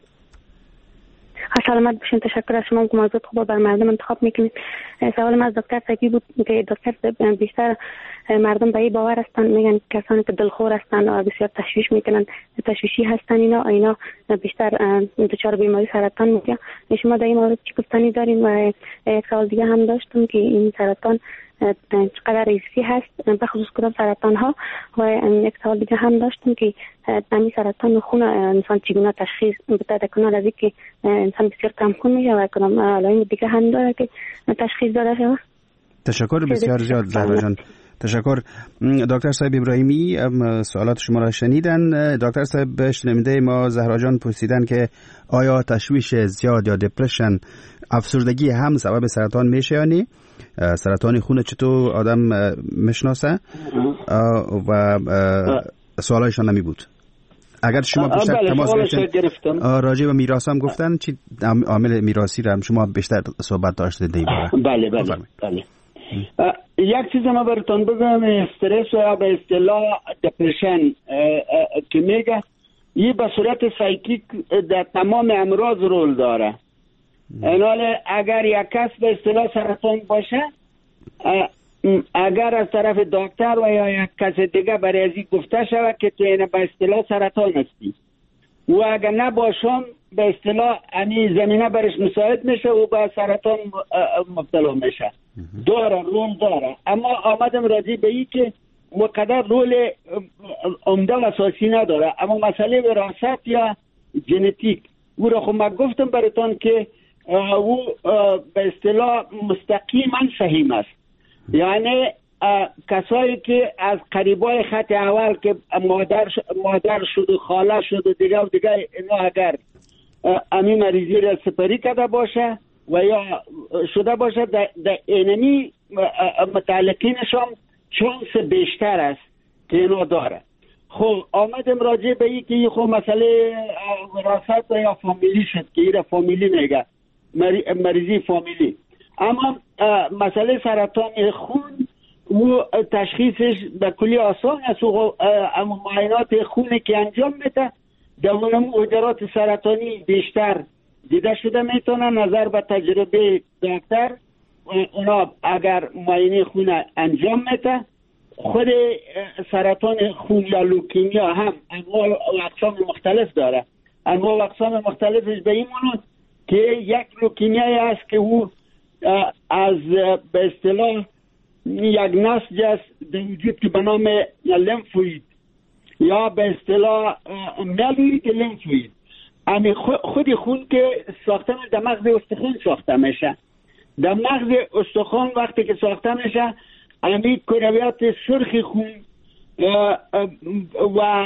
سلامت باشین. تشکر از شما که موضوع خوب بر مردم انتخاب میکنید. سوال من از دکتر صاحبی بود که دکتر بیشتر مردم به این باور هستن، میگن کسانی که دلخور هستن و بسیار تشویش میکنن، تشویشی هستن، اینا اینا بیشتر دچار بیماری سرطان میشن. شما در این مورد چی گفتنی دارین؟ و یک سوال دیگه هم داشتم که این سرطان چقدر ریسکی هست به خصوص کدام سرطان ها. و یک سوال دیگه هم داشتم که همین سرطان خون انسان چگونه تشخیص بده کنه، از اینکه انسان بسیار کم خون میشه و کدام علائم دیگه هم داره که تشخیص داده شه. تشکر بسیار زیاد زهرا جان. تشکر. دکتر صاحب ابراهیمی سوالات شما را شنیدن. دکتر صاحب شنونده ما زهرا جان پرسیدن که آیا تشویش زیاد یا دپرشن، افسردگی هم سبب سرطان میشه یا نه؟ سرطان خون چطور آدم میشناسه؟ و سوالایشان نمی بود. اگر شما بیشتر تماس گرفتن راجع به میراث هم گفتن، چی عامل میراثی را هم شما بیشتر صحبت داشته دیگه؟ بله بله بله. یک چیز ما براتون بگم، استرس و به اصطلاح دپرشن که میگه این به صورت سایکیک در تمام امراض رول داره. اینال اگر یک کس به اصطلاح سرطان باشه، اگر از طرف دکتر و یا یک کس دیگه برای ازی گفته شود که تو این به اصطلاح سرطان هستی و اگر نباشم به اصطلاح یعنی زمینه برش مساعد میشه و به سرطان مبتلا میشه. داره رول داره، اما آمدم راضی به این که مقدر رول عمده و اساسی نداره. اما مسئله وراثت یا ژنتیک او را خب من گفتم براتون که او به اصطلاح مستقیما فهیم است. یعنی کسایی که از قریبای خط اول که مادر مادر شد و خاله شد و دیگه و دیگه اینا اگر امی مریضی را سپری کرده باشه و یا شده باشه در اینمی متعلقینشان چانس بیشتر است که اینا داره. خب آمدم راجع به این که خب مسئله وراثت یا فامیلی شد که ایره فامیلی میگه، مریضی فامیلی. اما مسئله سرطان خون و تشخیصش به کلی آسان است و معاینات خونی که انجام میده در اونم حجرات سرطانی بیشتر دیده شده میتونه. نظر به تجربه دکتر اونا اگر معاینه خون انجام میده، خود سرطان خون یا لوکیمیا هم انواع و اقسام مختلف داره. انواع و اقسام مختلفش به این معنی که یک لوکیمیایی است که او از به اصطلاح یک نسج است در وجود که به نام لمفوید یا به اصطلاح میلوید لمفوید، امی خودی خون که ساخته در مغز استخوان ساخته میشه. در مغز استخوان وقتی که ساخته میشه امی کرویات سرخ خون و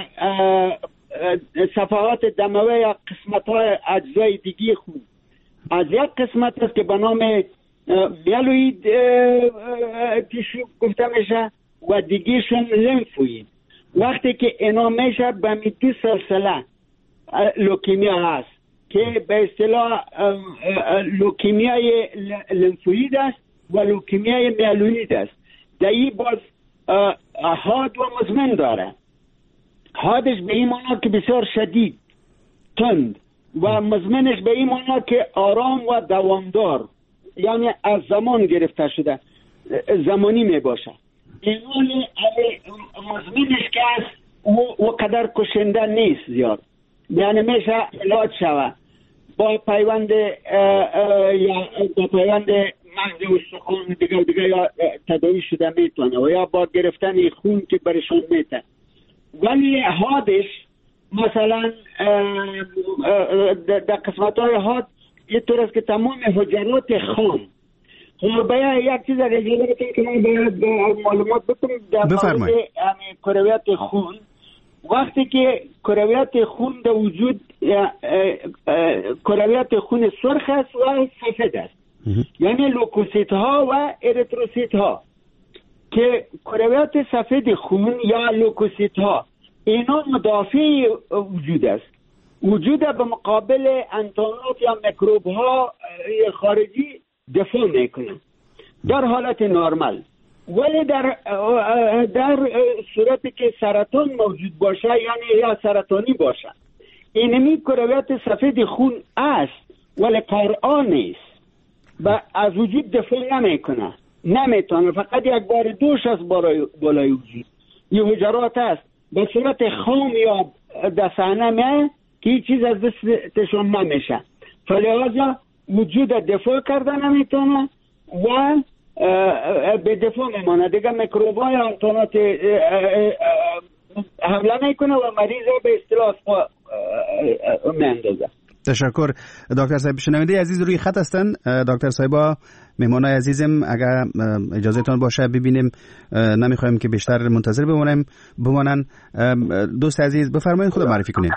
صفحات دموی یا قسمت های اجزای دیگی خون از یک قسمت است که به نام میلوید تیشو گفته میشه و دیگیشون لمفوید. وقتی که اینا میشه به میتو سلسله لوکیمیا هست که به اصطلاح لوکیمیای لمفوید است و لوکیمیای میلوید است. در این باز حاد و مزمن داره. حادش به این معنی که بسیار شدید تند و مزمنش به این معنی که آرام و دوامدار، یعنی از زمان گرفته شده، زمانی می باشه. این مزمنش که است و قدر کشنده نیست زیاد، یعنی میشه علاج شوه با پیوند یا با پیوند مغز استخوان دیگه و دیگه یا تداوی شده میتونه و یا با گرفتن خون که برشون میتونه. ولی حادش مثلا در قسمت های حاد یه طور است که تمام حجرات خام. خب باید یک چیز اگر جلوه بکنیم که من باید معلومات بکنیم در مورد کرویات خون. وقتی که کرویات خون در وجود کرویات خون سرخ است و سفید است، یعنی لوکوسیت ها و اریتروسیت ها، که کرویات سفید خون یا لوکوسیت ها اینا مدافع وجود است، وجود به مقابل انتانات یا میکروب ها خارجی دفاع میکنه در حالت نرمال. ولی در در صورتی که سرطان موجود باشه یعنی یا سرطانی باشه، اینمی کرویات سفید خون است ولی قرآن نیست و از وجود دفاع نمیکنه، نمیتونه، فقط یک بار دوش از بالای وجود یه حجرات است به صورت خام یا دستانه میه که هیچ چیز از دستشون نمیشه، فلذا وجود دفاع کرده نمیتونه و به دفاع میمانه دیگه. میکروبای انتانات حمله میکنه و مریض به اصطلاح میاندازه. تشکر دکتر صاحب. شنونده عزیز روی خط هستن. دکتر صاحبا مهمانای عزیزم اگر اجازهتون باشه ببینیم، نمیخوایم که بیشتر منتظر بمونیم بمونن. دوست عزیز بفرمایید خود معرفی کنید.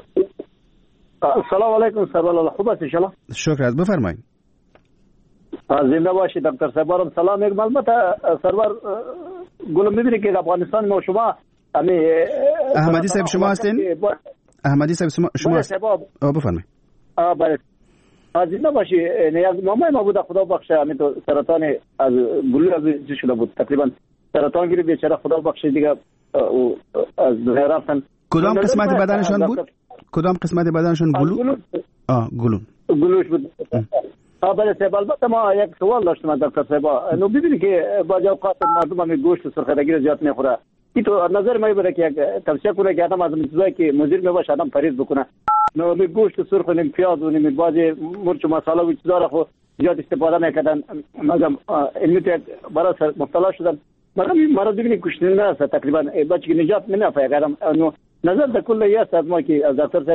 سلام علیکم سرور، خوب هستید ان شکر از بفرمایید. زنده باشید دکتر صاحب. سلام. یک البته سرور گلم میبینید که افغانستان ما شما احمدی صاحب شما هستین؟ احمدی صاحب شما هستین؟ بفرمایید. آ بله. زنده باشی. نیاز مامان ما بود خدا بخشه، همین تو سرطان از گلو از شده بود، تقریبا سرطان گیری بیچاره خدا بخشه دیگه از دنیا رفتن. کدام قسمت بدنشان بود؟ کدام قسمت بدنشان گلو؟ آ گلو. گلوش بود. آ بله صاحب. البته ما یک سوال داشتم دکتر صاحب. نو ببینید که بعضی اوقات مردم هم گوشت سرخدگی زیاد میخوره. کی تو نظر ما بره که توصیه کنه که آدم از چیزایی که مضر میباشه آدم پرهیز بکنه. نو می گوشت سرخ و نیم پیاز و نیم بعضی مرچ و مساله و چیزا رو خو زیاد استفاده نکردن، مگم علمی ته برای مبتلا شدن. مگم این مرض ببینید کشنده است تقریبا بچه که نجات نمیافه. نو نظر در کل است از ما که از دکتر صاحب که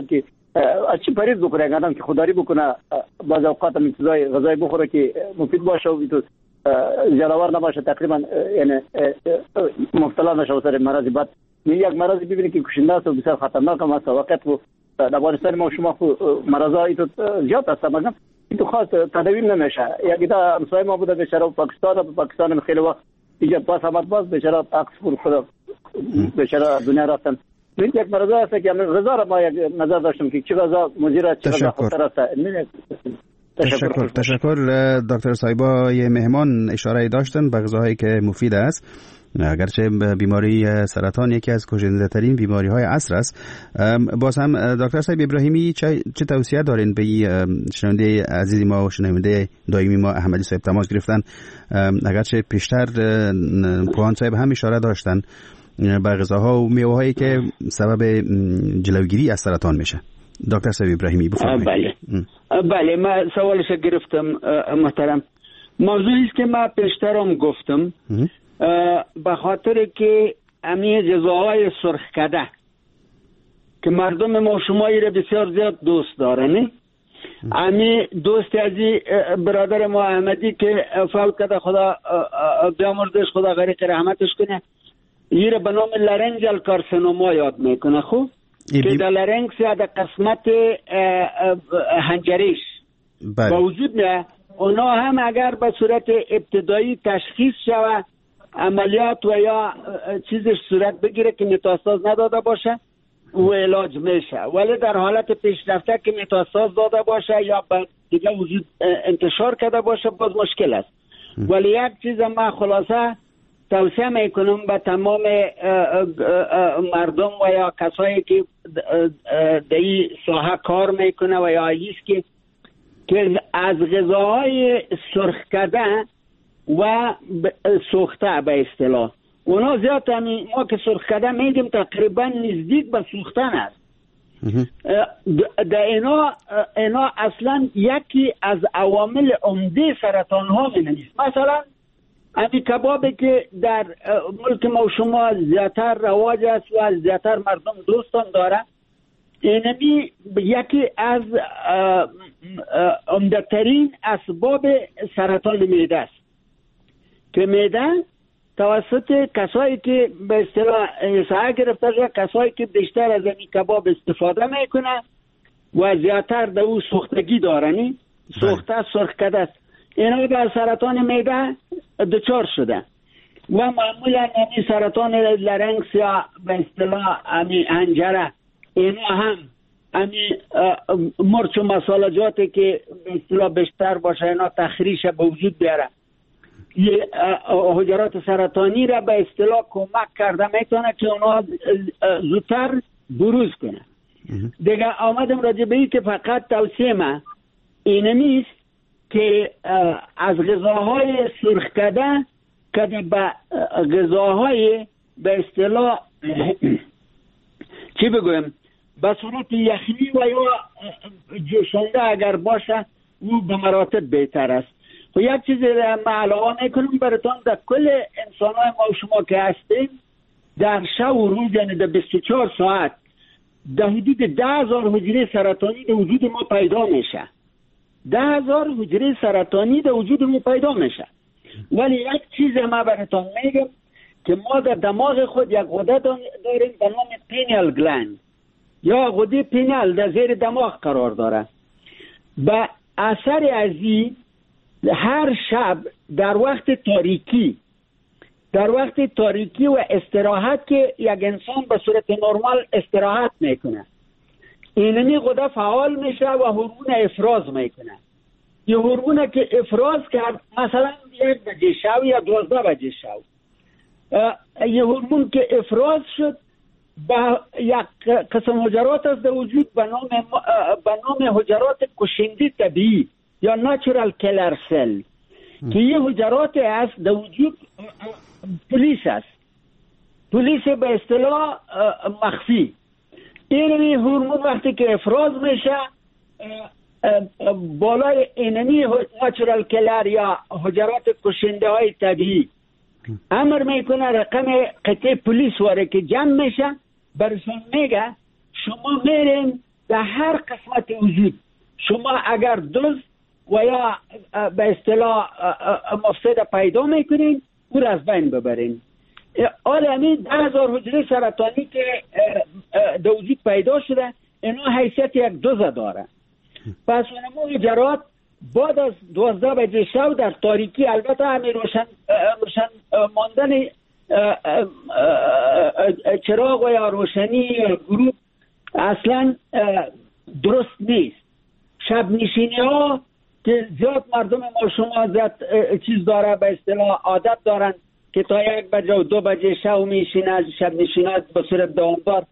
از چی پرهیز بکنه؟ آدم که خودداری بکنه، بعض اوقات هم چیزای غذایی بخوره که مفید باشه و تو جلوار نباشه، تقریبا یعنی مبتلا نشه به سر مرض بد. یک مرض ببینید که کشنده است و بسیار خطرناک هم است. وقت و در افغانستان ما شما مرضا ایتو زیاد است، مگر ایتو خاص تداوی نمیشه. یکی تا همسایه ما بوده بیچاره پاکستان و پاکستان خیلی وقت دیگه پاس آمد، باز بیچاره عکس خود بیچاره دنیا رفتن. این یک مرض است که غذا را ما یک نظر داشتم که چه غذا مضر است، چه غذا خطر است. تشکر تشکر دکتر صایبا. یه مهمان اشاره داشتن به غذاهایی که مفید است، اگرچه بیماری سرطان یکی از کشنده ترین بیماری های عصر است. باز هم دکتر صایب ابراهیمی چه, چه توصیه دارین به شنونده عزیزی ما و شنونده دائمی ما احمدی صاحب تماس گرفتن، اگرچه پیشتر پوهان صاحب هم اشاره داشتن به غذاها و میوه هایی که سبب جلوگیری از سرطان میشه؟ دکتر صایب ابراهیمی بفرمایید. بله بله من سوالش گرفتم محترم. موضوعی است که ما پیشترم گفتم، به خاطر که امی غذاهای سرخ کده که مردم ما شمایی را بسیار زیاد دوست دارن، امی دوست عزیز برادر ما احمدی که فوت کرده، خدا بیامرزش، خدا غریق رحمتش کنه، یه به نام لارنجال کارسینوما یاد میکنه. خوب که در لارنکس یا در قسمت حنجریش با وجود نه، اونا هم اگر به صورت ابتدایی تشخیص شود، عملیات و یا چیزش صورت بگیره که متاستاز نداده باشه و علاج میشه، ولی در حالت پیشرفته که متاستاز داده باشه یا دیگه وجود انتشار کرده باشه باز مشکل است. ولی یک چیز ما خلاصه توصیه میکنم به تمام مردم و یا کسایی که در این ساحه کار میکنه و یا ایست که که از غذاهای سرخ کرده و سوخته به اصطلاح، اونا زیاد همی ما که سرخ کرده میگیم تقریبا نزدیک به سوختن است. در اینا اینا اصلا یکی از عوامل عمده سرطان ها می نیست. مثلا امی کبابی که در ملک ما شما زیادتر رواج است و زیادتر مردم دوستان داره، اینمی یکی از عمده‌ترین اسباب سرطان معده است که معده توسط کسایی که به اصطلاح سایه گرفته شده، کسایی که بیشتر از این کباب استفاده میکنه و زیادتر در او سوختگی دارنی، سوخته سرخ کرده است، اینا در سرطان معده دچار شده و معمولا این سرطان لارنکس یا به اصطلاح امی حنجره، اینا هم امی مرچ و مسالجاتی که به اصطلاح بیشتر باشه اینا تخریش به وجود بیاره، یه حجرات سرطانی را به اصطلاح کمک کرده میتونه که اونا زودتر بروز کنه. دیگه آمدم راجع به این که فقط توصیه ما اینمیست که از غذاهای سرخ کرده که به غذاهای به اصطلاح چی بگویم به صورت یخنی و یا جوشنده اگر باشه او به مراتب بهتر است. و یک چیز ما علاوه میکنم براتون، در کل انسان های ما و شما که هستیم در شب و روز یعنی در بیست و چهار ساعت در حدود ده هزار حجره سرطانی در وجود ما پیدا میشه. ده هزار حجره سرطانی در وجود ما پیدا میشه. ولی یک چیز ما براتون میگم که ما در دماغ خود یک غده داریم به نام پینیال گلند یا غده پینیال در زیر دماغ قرار داره. به اثر از این هر شب در وقت تاریکی در وقت تاریکی و استراحت که یک انسان به صورت نرمال استراحت میکنه، اینمی غده فعال میشه و هورمون افراز میکنه. یه هورمون که افراز کرد مثلا یک بجه شو یا دوازده بجه شو، یه هورمون که افراز شد با یک قسم حجرات است در وجود به نام به نام حجرات کشنده طبیعی یا ناتورال کلر سل که یه حجرات است در وجود پلیس است، پلیس به اصطلاح مخفی. اینمی هورمون وقتی که افراز میشه بالای اینمی ناتورال کلر یا حجرات کشنده های طبیعی امر میکنه رقم قطعه پلیس واره که جمع میشه برسون میگه شما میرین در هر قسمت وجود شما اگر دزد و یا به اصطلاح مفسد پیدا میکنین او را از بین ببرین. حال همین ده هزار حجره سرطانی که در وجود پیدا شده اینا حیثیت یک دزد داره. پس اونمو اجرات بعد از دوازده بجه شب در تاریکی، البته همین روشن روشن ماندن چراغ و یا روشنی گروه اصلا درست نیست. شب نشینی ها که زیاد مردم ما شما زیاد چیز داره، به اصطلاح عادت دارن که تا یک بجه و دو بجه شب میشینه شب نشینات به صورت دوامدار،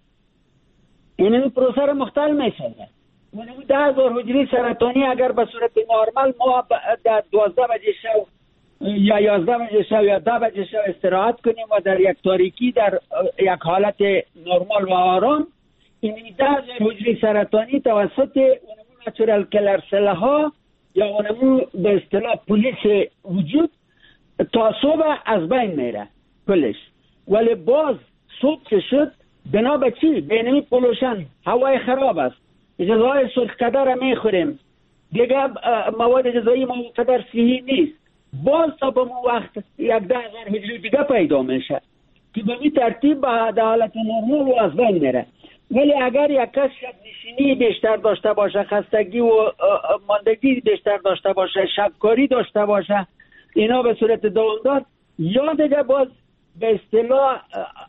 این پروسه را مختل میشه. اونمو ده هزار حجره سرطانی اگر به صورت نرمال ما در دوازده بجه شب یا یازده بجه شب یا ده بجه شب استراحت کنیم و در یک تاریکی در یک حالت نرمال و آرام، این ده هزار حجره سرطانی توسط اونمو نچورال کلر سله ها یا اونمو به اصطلاح پلیس وجود تا صبح از بین میره کلش. ولی باز صبح که شد بنا به چی؟ بینمی پولوشن، هوای خراب است، غذای سرخ‌قدر میخوریم، دیگه مواد غذایی ما قدر صحی نیست، باز تا به مو وقت یک ده هزار حجره دیگه پیدا میشه که به این ترتیب به حالت نرمال و از بین میره. ولی اگر یک کس شب نشینی بیشتر داشته باشه، خستگی و ماندگی بیشتر داشته باشه، شبکاری داشته باشه، اینا به صورت دوامدار، یا دیگه باز به اصطلاح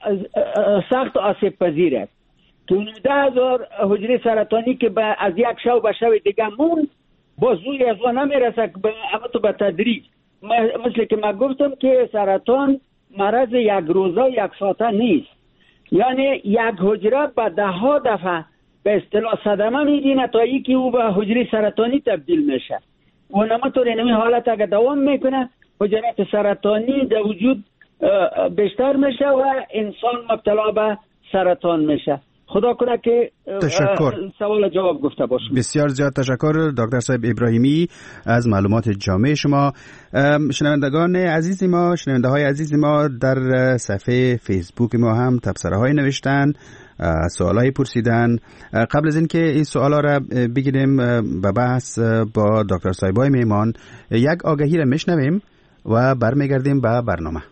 سخت آسیب پذیر است که اون ده هزار حجره سرطانی که از یک شب به شب دیگه مون باز زوی از اون نمیرسه که اما تو به تدریج، مثل که من گفتم که سرطان مرض یک روزه یک ساعته نیست، یعنی یک حجره به ده ها دفعه به اصطلاح صدمه میدینه تا ای که او به حجره سرطانی تبدیل میشه. اونما طور اینمی حالت اگر دوام میکنه حجرات سرطانی در وجود بیشتر میشه و انسان مبتلا به سرطان میشه. خدا کنه که تشکر. سوال جواب گفته باشم. بسیار زیاد تشکر دکتر صاحب ابراهیمی از معلومات جامع شما. شنوندگان عزیز ما، شنونده های عزیز ما، در صفحه فیسبوک ما هم تبصره های نوشتن، سوال های پرسیدن. قبل از اینکه این سوال ها را بگیریم به بحث با دکتر صاحبای میمان، یک آگهی را میشنویم و برمیگردیم به برنامه.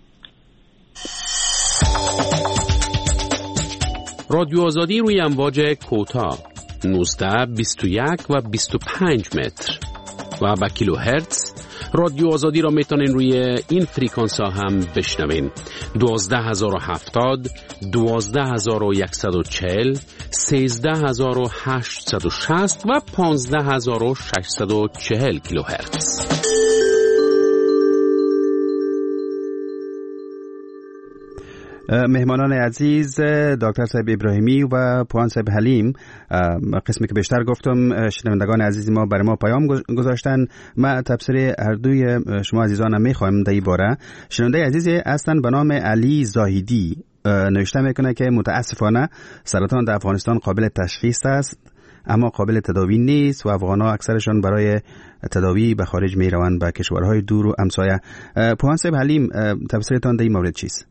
رادیو آزادی روی امواج کوتاه نوزده، بیست و یک و بیست و پنج متر و با کیلو هرتز. رادیو آزادی را میتونین روی این فریکانس ها هم بشنوین: دوازده هزار و هفتاد، دوازده هزار و صد و چهل، سیزده هزار و هشتصد و شصت و پانزده هزار و ششصد و چهل کیلو هرتز. مهمانان عزیز، دکتر صاحب ابراهیمی و پوان صاحب حلیم، قسمی که بیشتر گفتم شنوندگان عزیز ما برای ما پیام گذاشتن. ما تفسیر هر دوی شما عزیزان هم میخوایم در این باره. شنونده عزیز هستن به نام علی زاهدی، نوشته میکنه که متاسفانه سرطان در افغانستان قابل تشخیص است اما قابل تداوی نیست و افغان‌ها اکثرشان برای تداوی به خارج میروند، به کشورهای دور و همسایه. پوان صاحب حلیم، تفسیرتان در این مورد چیست؟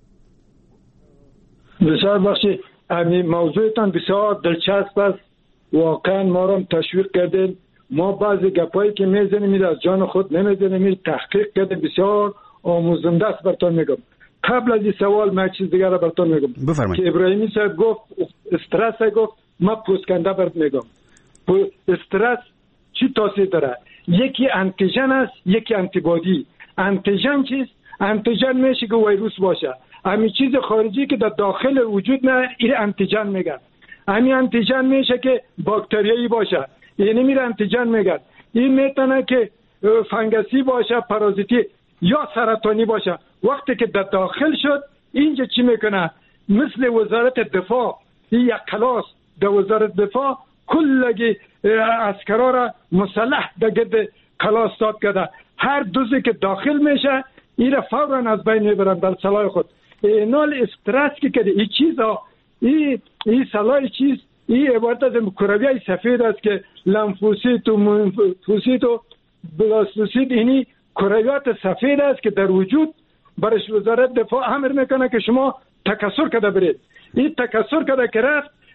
بسیار بخشی امی موضوعتان بسیار دلچسب است، واقعا ما را تشویق کردین. ما بعضی گپایی که میزنیم میره از جان خود نمیزنیم، میره تحقیق کردیم، بسیار آموزنده است. براتون میگم قبل از این سوال من چیز دیگر را براتون میگم. بفرمایید. که ابراهیمی صاحب گفت استرس، گفت ما پوسکنده برات میگم. استرس چی تاثیر داره؟ یکی انتیژن است، یکی آنتیبادی. انتیژن چیست؟ انتیژن میشه که ویروس باشه، همین چیز خارجی که در داخل وجود نه این انتیژن میگن. همین انتیژن میشه که باکتریایی باشه، یعنی میره انتیژن میگن. این میتونه که فنگسی باشه، پارازیتی یا سرطانی باشه. وقتی که در داخل شد اینجا چی میکنه؟ مثل وزارت دفاع، این یک کلاس در وزارت دفاع کلگی عسکرا را مسلح در گرد کلاس داد کرده. هر دوزی که داخل میشه این را فوراً از بین میبرن در سلاح خود. نال استرس که کرده این چیزا، این این سلاح چیز، این عبارت از کرویای سفید است که لمفوسیت و منفوسیت و بلاستوسیت، اینی کرویات سفید است که در وجود برش وزارت دفاع امر میکنه که شما تکثر کرده برید. این تکثر کرده که رفت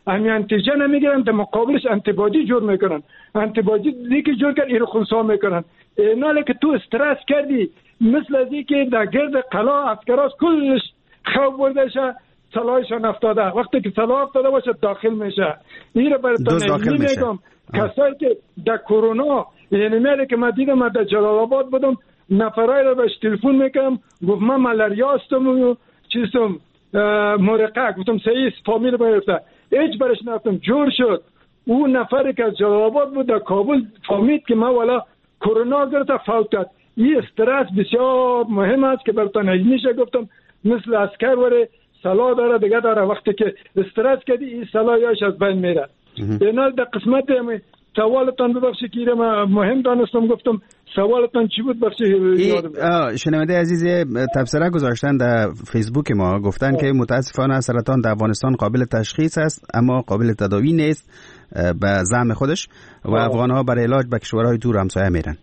همین انتیجن میگیرن در مقابلش انتیبادی جور میکنن، انتیبادی دیگه جور کردن ایرو خونسا میکنن. ایناله که تو استرس کردی مثل از اینکه در گرد قلا عسکراس کلش خواب برده شه، سلاحشان افتاده، وقتی که سلاح افتاده باشه داخل میشه. این رو براتون میگم کسایی که در کرونا، یعنی میره که من دیدم من در جلال آباد بودم، نفرای رو بهش تلفن میکنم گفت من ملاریا هستم و چیزم مرقه، گفتم سعی فامیل برفته، هیچ برش نفتم جور شد. اون نفری که از جلال آباد بود در کابل فهمید که من والا کرونا گرفته فوت کرد. این استرس بسیار مهم است که براتون علمیشه گفتم، مثل عسکر وره سلاح داره دیگه داره، وقتی که استرس کردی این سلاح یاش از بین میره. اینال در قسمت همه سوالتان ببخشید که من مهم دانستم گفتم سوالتان چی بود بخشید؟ شنونده عزیز تبصره گذاشتن در فیسبوک ما، گفتن که متاسفانه سرطان در افغانستان قابل تشخیص است اما قابل تداوی نیست به زعم خودش و افغان‌ها برای علاج به کشورهای دور همسایه میرن.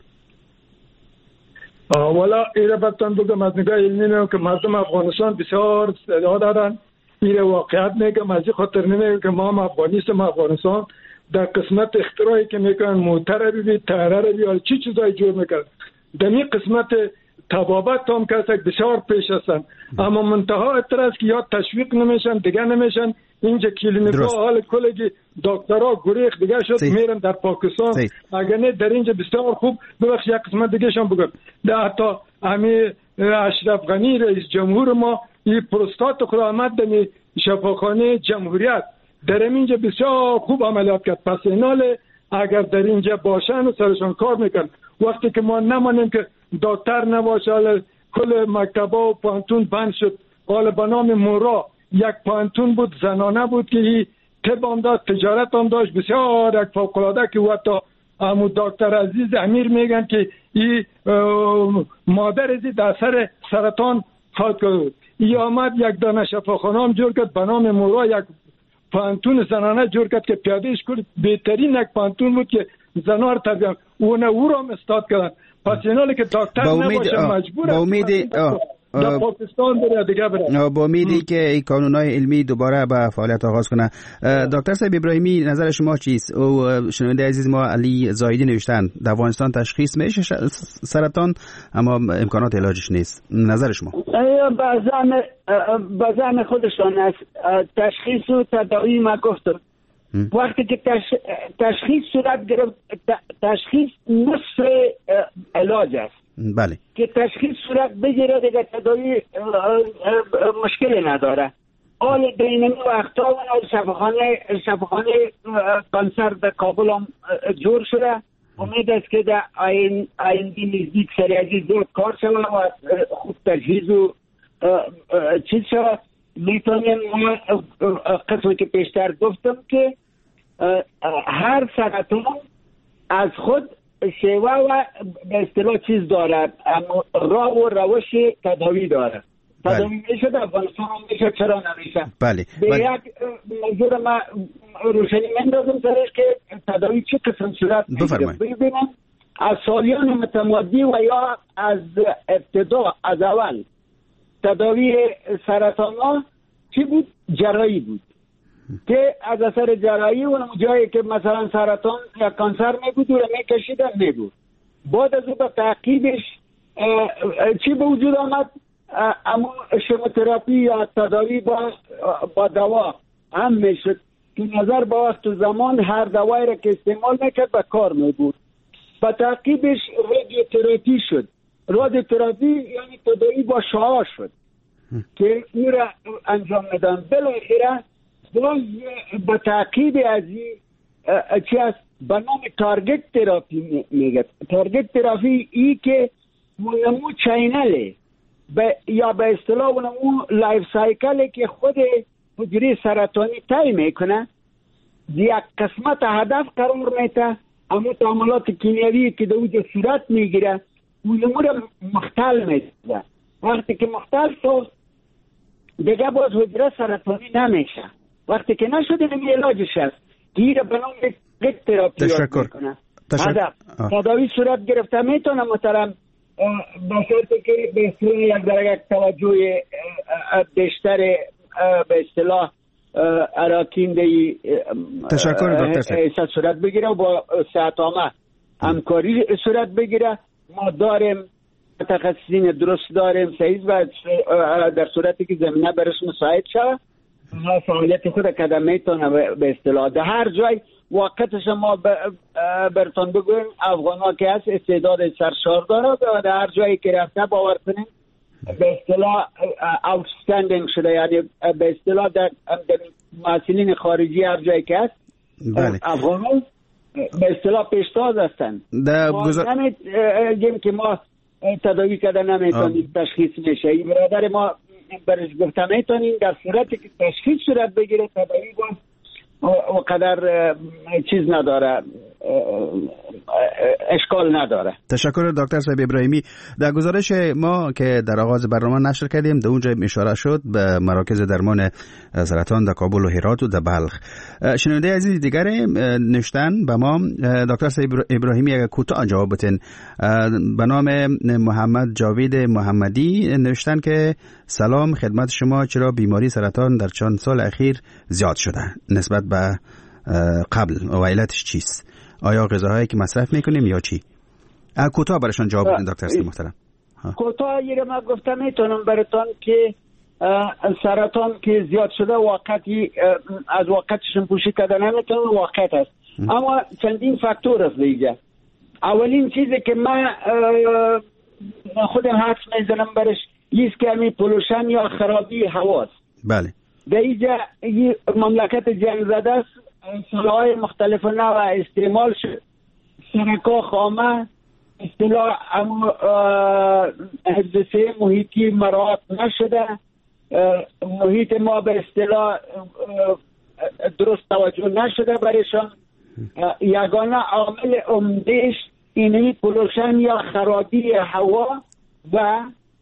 والا ایره بطن بگم از نگاه علمی میگم که مردم افغانستان بسیار استعداد دارن. ایره واقعیت میگم، از این خاطر نمیگم که ما هم افغانیستم. افغانستان در قسمت اختراعی که میکنن موتر بی تهره بی چی چیزایی جور میکنن، در این قسمت تبابت هم کسک بسیار پیش هستن، اما منتها اعتراض که یا تشویق نمیشن دیگه نمیشن. اینجا کلینیکا حال کلگی دکترها گریخ دیگه شد سی. میرن در پاکستان سی. اگر نه در اینجا بسیار خوب. ببخش یک قسمت دیگه شم بگم، در حتی همین اشرف غنی رئیس جمهور ما این پروستات خود آمد در شفاخانه جمهوریت در اینجا بسیار خوب عملیات کرد. پس ایناله اگر در اینجا باشن و سرشان کار میکن، وقتی که ما نمانیم که دکتر نباشه، کل مکتبا و پانتون بند شد. حالا به نام مورا یک پانتون بود زنانه بود که این طب هم داشت، تجارت هم داشت، بسیار یک فوق‌العاده که حتی امو دکتر عزیز امیر میگن که این مادر ازی در سر سرطان فوت کرد. این آمد یک دانه شفاخانه هم جور کرد به نام مورا، یک پانتون زنانه جور کرد که پیادهش کرد. بهترین یک پانتون بود که زنها رو تربیت اون او رو هم استاد کردن. پس ایناله که دکتر نباشه مجبور با امید در پاکستان بره دیگه بره، با امیدی که این قانون‌های علمی دوباره به فعالیت آغاز کنه. دکتر صاحب ابراهیمی نظر شما چیست؟ او شنونده عزیز ما علی زاهدی نوشتن در افغانستان تشخیص میشه سرطان اما امکانات علاجش نیست، نظر شما؟ بعضا بعضا خودشان است تشخیص و تداوی ما گفتم. وقتی که تشخیص صورت گرفت، تشخیص نصف علاج است. بله. که تشخیص صورت بگیره دیگه تداوی مشکلی نداره. حال بین وقتا و شفاخانه شفاخانه کانسر در کابل هم جور شده. امید است که در آینده نزدیک سریعی زود کار شده و خوب تجهیز و چیز شده. میتونیم ما قسمی که پیشتر گفتم که هر سرطان از خود شیوه و به اصطلاح چیز دارد، اما راه و روش تداوی دارد. تداوی میشه در افغانستان هم میشه، چرا نمیشه؟ بله. به یک موضوع ما روشنی مندازم سرش که تداوی چه قسم صورت میگیره. ببینم از سالیان متمادی و یا از ابتدا از اول تداوی سرطان ها چی بود؟ جراحی بود که از اثر جراحی اون جایی که مثلا سرطان یا کانسر میبود و میکشیدن میبود. بعد از اون به تعقیبش چی به وجود آمد؟ اما شیموتراپی یا تداوی با, با دوا هم میشد که نظر با وقت و زمان هر دوایی را که استعمال میکرد به کار میبود. به تعقیبش رادیوتراپی شد. رادیوتراپی یعنی تداوی با شعاع شد که این را انجام میدن. بالاخره باز به تعقیب از این چی است به نام تارگت تراپی میگه. تارگت تراپی ای که اونمو چینله یا به اصطلاح اونمو لایف سایکلی که خود حجره سرطانی طی میکنه یک قسمت هدف قرار میته، اما تعاملات کیمیایی که در اونجا صورت میگیره اونمو را مختل میده. وقتی که مختل شد دیگه باز حجره سرطانی نمیشه. وقتی که نشده نمی علاجش هست که این را به نام قد تراپی تشکر تشکر تداوی صورت گرفته میتونه محترم به شرطی که به اصطلاح یک درجه توجه بیشتر به اصطلاح اراکین دی تشکر دکتر صاحب صورت بگیره و با صحت عامه همکاری صورت بگیره. ما داریم متخصصین درست داریم صحیح و در صورتی که زمینه برش مساعد شود فعالیت خود کدام میتونه به اصطلاح در هر جای وقتش ما برتون بگویم افغان که هست استعداد سرشار داره و در هر جایی که رفته باور کنیم به اصطلاح outstanding شده، یعنی به اصطلاح در محصلین خارجی هر جایی که هست افغان به اصطلاح پیشتاز هستن. نمیگیم که ما تداوی کردن نمیتونیم تشخیص میشه. این برادر ما برش گفته میتونیم در صورتی که تشخیص صورت بگیره تداوی باز و قدر چیز نداره، اشکال نداره. تشکر دکتر صاحب ابراهیمی. در گزارش ما که در آغاز برنامه نشر کردیم در اونجا اشاره شد به مراکز درمان سرطان در کابل و هرات و در بلخ. شنونده عزیز دیگر نوشتن به ما دکتر صاحب ابراهیمی اگر کوتاه جواب بدین. به نام محمد جاوید محمدی نوشتن که سلام خدمت شما، چرا بیماری سرطان در چند سال اخیر زیاد شده نسبت به قبل و علتش چیست؟ آیا غذاهایی که مصرف میکنیم یا چی؟ کوتاه برشان جواب بدین دکتر صاحب محترم. کوتاه یه ما گفتم میتونم براتون که سرطان که زیاد شده واقعی از واقعیتشون پوشی کردن نمیتونم واقعیت است، اما چندین فاکتور است دیگه. اولین چیزی که من خودم حدس میزنم برش یست که همی پولوشن یا خرابی هواست. بله. در اینجا مملکت جنگ زده است، سلاح‌های مختلف نوع استعمال شد، سرکا خامه اصطلاح حفظه محیطی مراعات نشده، محیط ما به اصطلاح درست توجه نشده برایشان. یگانه عامل عمده‌اش اینی پولوشن یا خرابی هوا و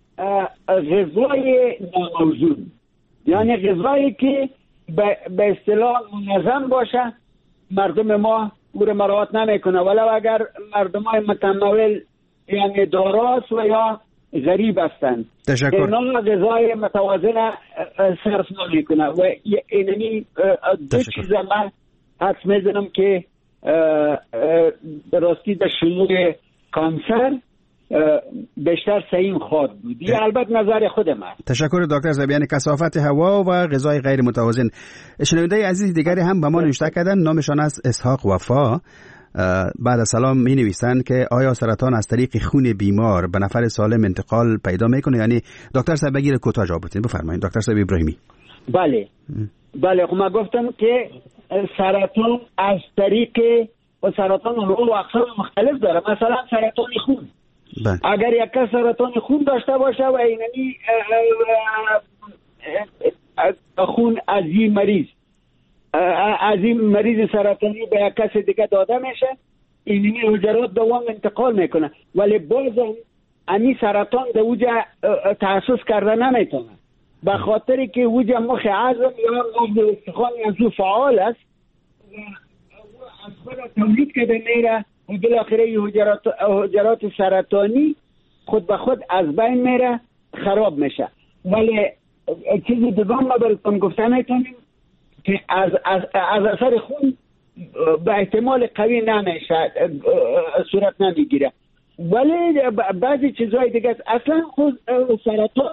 غذای ناموزون، یعنی غذایی که به اصطلاح منظم باشه مردم ما او رو مراعات نمیکنه، ولو اگر مردم های متمول یعنی داراست و یا غریب هستند. اینا غذای متوازن صرف نمیکنه و اینمی دو چیز من حدس میزنم که راستی در شمول کانسر بیشتر سعیم خواهد بود. یه البته نظر خودم است. تشکر دکتر صاحب. یعنی کثافت هوا و غذای غیر متوازن. شنونده عزیز دیگری هم به ما نوشته کردن، نامشان است اسحاق وفا. بعد از سلام می نویسند که آیا سرطان از طریق خون بیمار به نفر سالم انتقال پیدا میکنه؟ یعنی دکتر صاحب بگیر کوتاه جواب بدین. بفرمایید دکتر صاحب ابراهیمی. بله بله خب من گفتم که سرطان از طریق و سرطان رو اقسام مختلف داره. مثلا سرطان خون بله. اگر یک کس سرطان خون داشته باشه و اینمی خون از این مریض از این مریض سرطانی به یک کس دیگه داده میشه، اینمی حجرات دوام انتقال میکنه، ولی بازم امی سرطان در اوجه تحسس کرده نمیتونه به خاطری که اوجه مخ عظم یا مغز استخوان از او فعال است و از خود تولید کده میره و بالاخره حجرات حجرات سرطانی خود به خود از بین میره، خراب میشه. ولی چیزی دیگه ما براتون گفته میتونیم که از از از اثر خون به احتمال قوی نمیشه، صورت نمیگیره. ولی بعضی چیزهای دیگه اصلا خود سرطان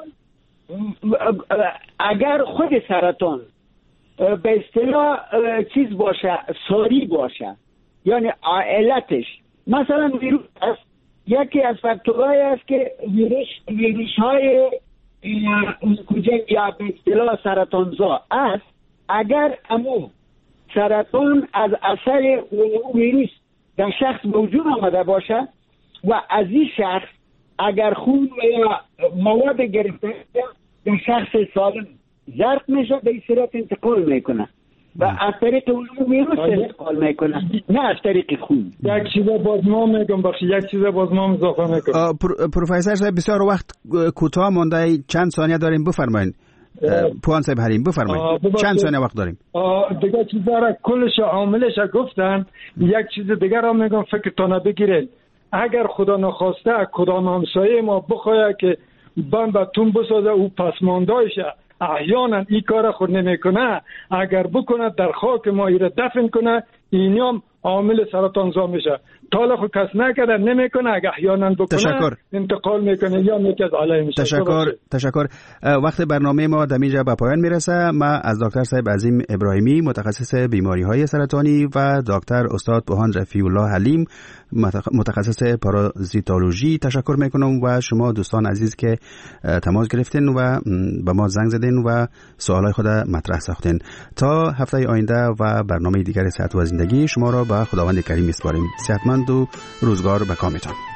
اگر خود سرطان به اصطلاح چیز باشه، ساری باشه، یعنی علتش مثلا ویروس است، یکی از فاکتورهای است که ویروس ویروس های کجا یا به اصطلاح سرطانزا است. اگر امو سرطان از اثر ویروس در شخص موجود آمده باشه و از این شخص اگر خون و یا مواد گرفته در شخص سالم زرق میشه، به این صورت انتقال میکنه و از طریق اون ویروس انتقال میکنه، نه از طریق خون. یک چیز باز ما میگم بخشی یک چیز باز ما اضافه میکنم. پروفسور صاحب بسیار وقت کوتاه مانده، چند ثانیه داریم، بفرمایید. پوان صاحب حریم بفرمایید، چند ثانیه وقت داریم. دیگه چیزا را کلش عاملش گفتن. یک چیز دیگه را میگم فکرتون بگیرید. اگر خدا نخواسته کدام همسایه ما بخواه که بند بتون بسازه او پسماندهایشه احیانا این کار خود نمیکنه، اگر بکنه در خاک ما ایره دفن کنه، این هم عامل سرطان زا میشه. تا خود کس نکرده نمیکنه، اگر احیانا بکنه تشکر. انتقال میکنه یا میکرد علیه میشه. تشکر تشکر. وقت برنامه ما در اینجا به پایان میرسه. ما از دکتر صاحب عظیم ابراهیمی متخصص بیماری های سرطانی و دکتر استاد بوهان رفیع الله حلیم متخصص پارازیتولوژی تشکر میکنم و شما دوستان عزیز که تماس گرفتین و به ما زنگ زدین و سوالای خود مطرح ساختین. تا هفته آینده و برنامه دیگر صحت و زندگی شما را به خداوند کریم میسپاریم. صحتمند و روزگار به کامتان.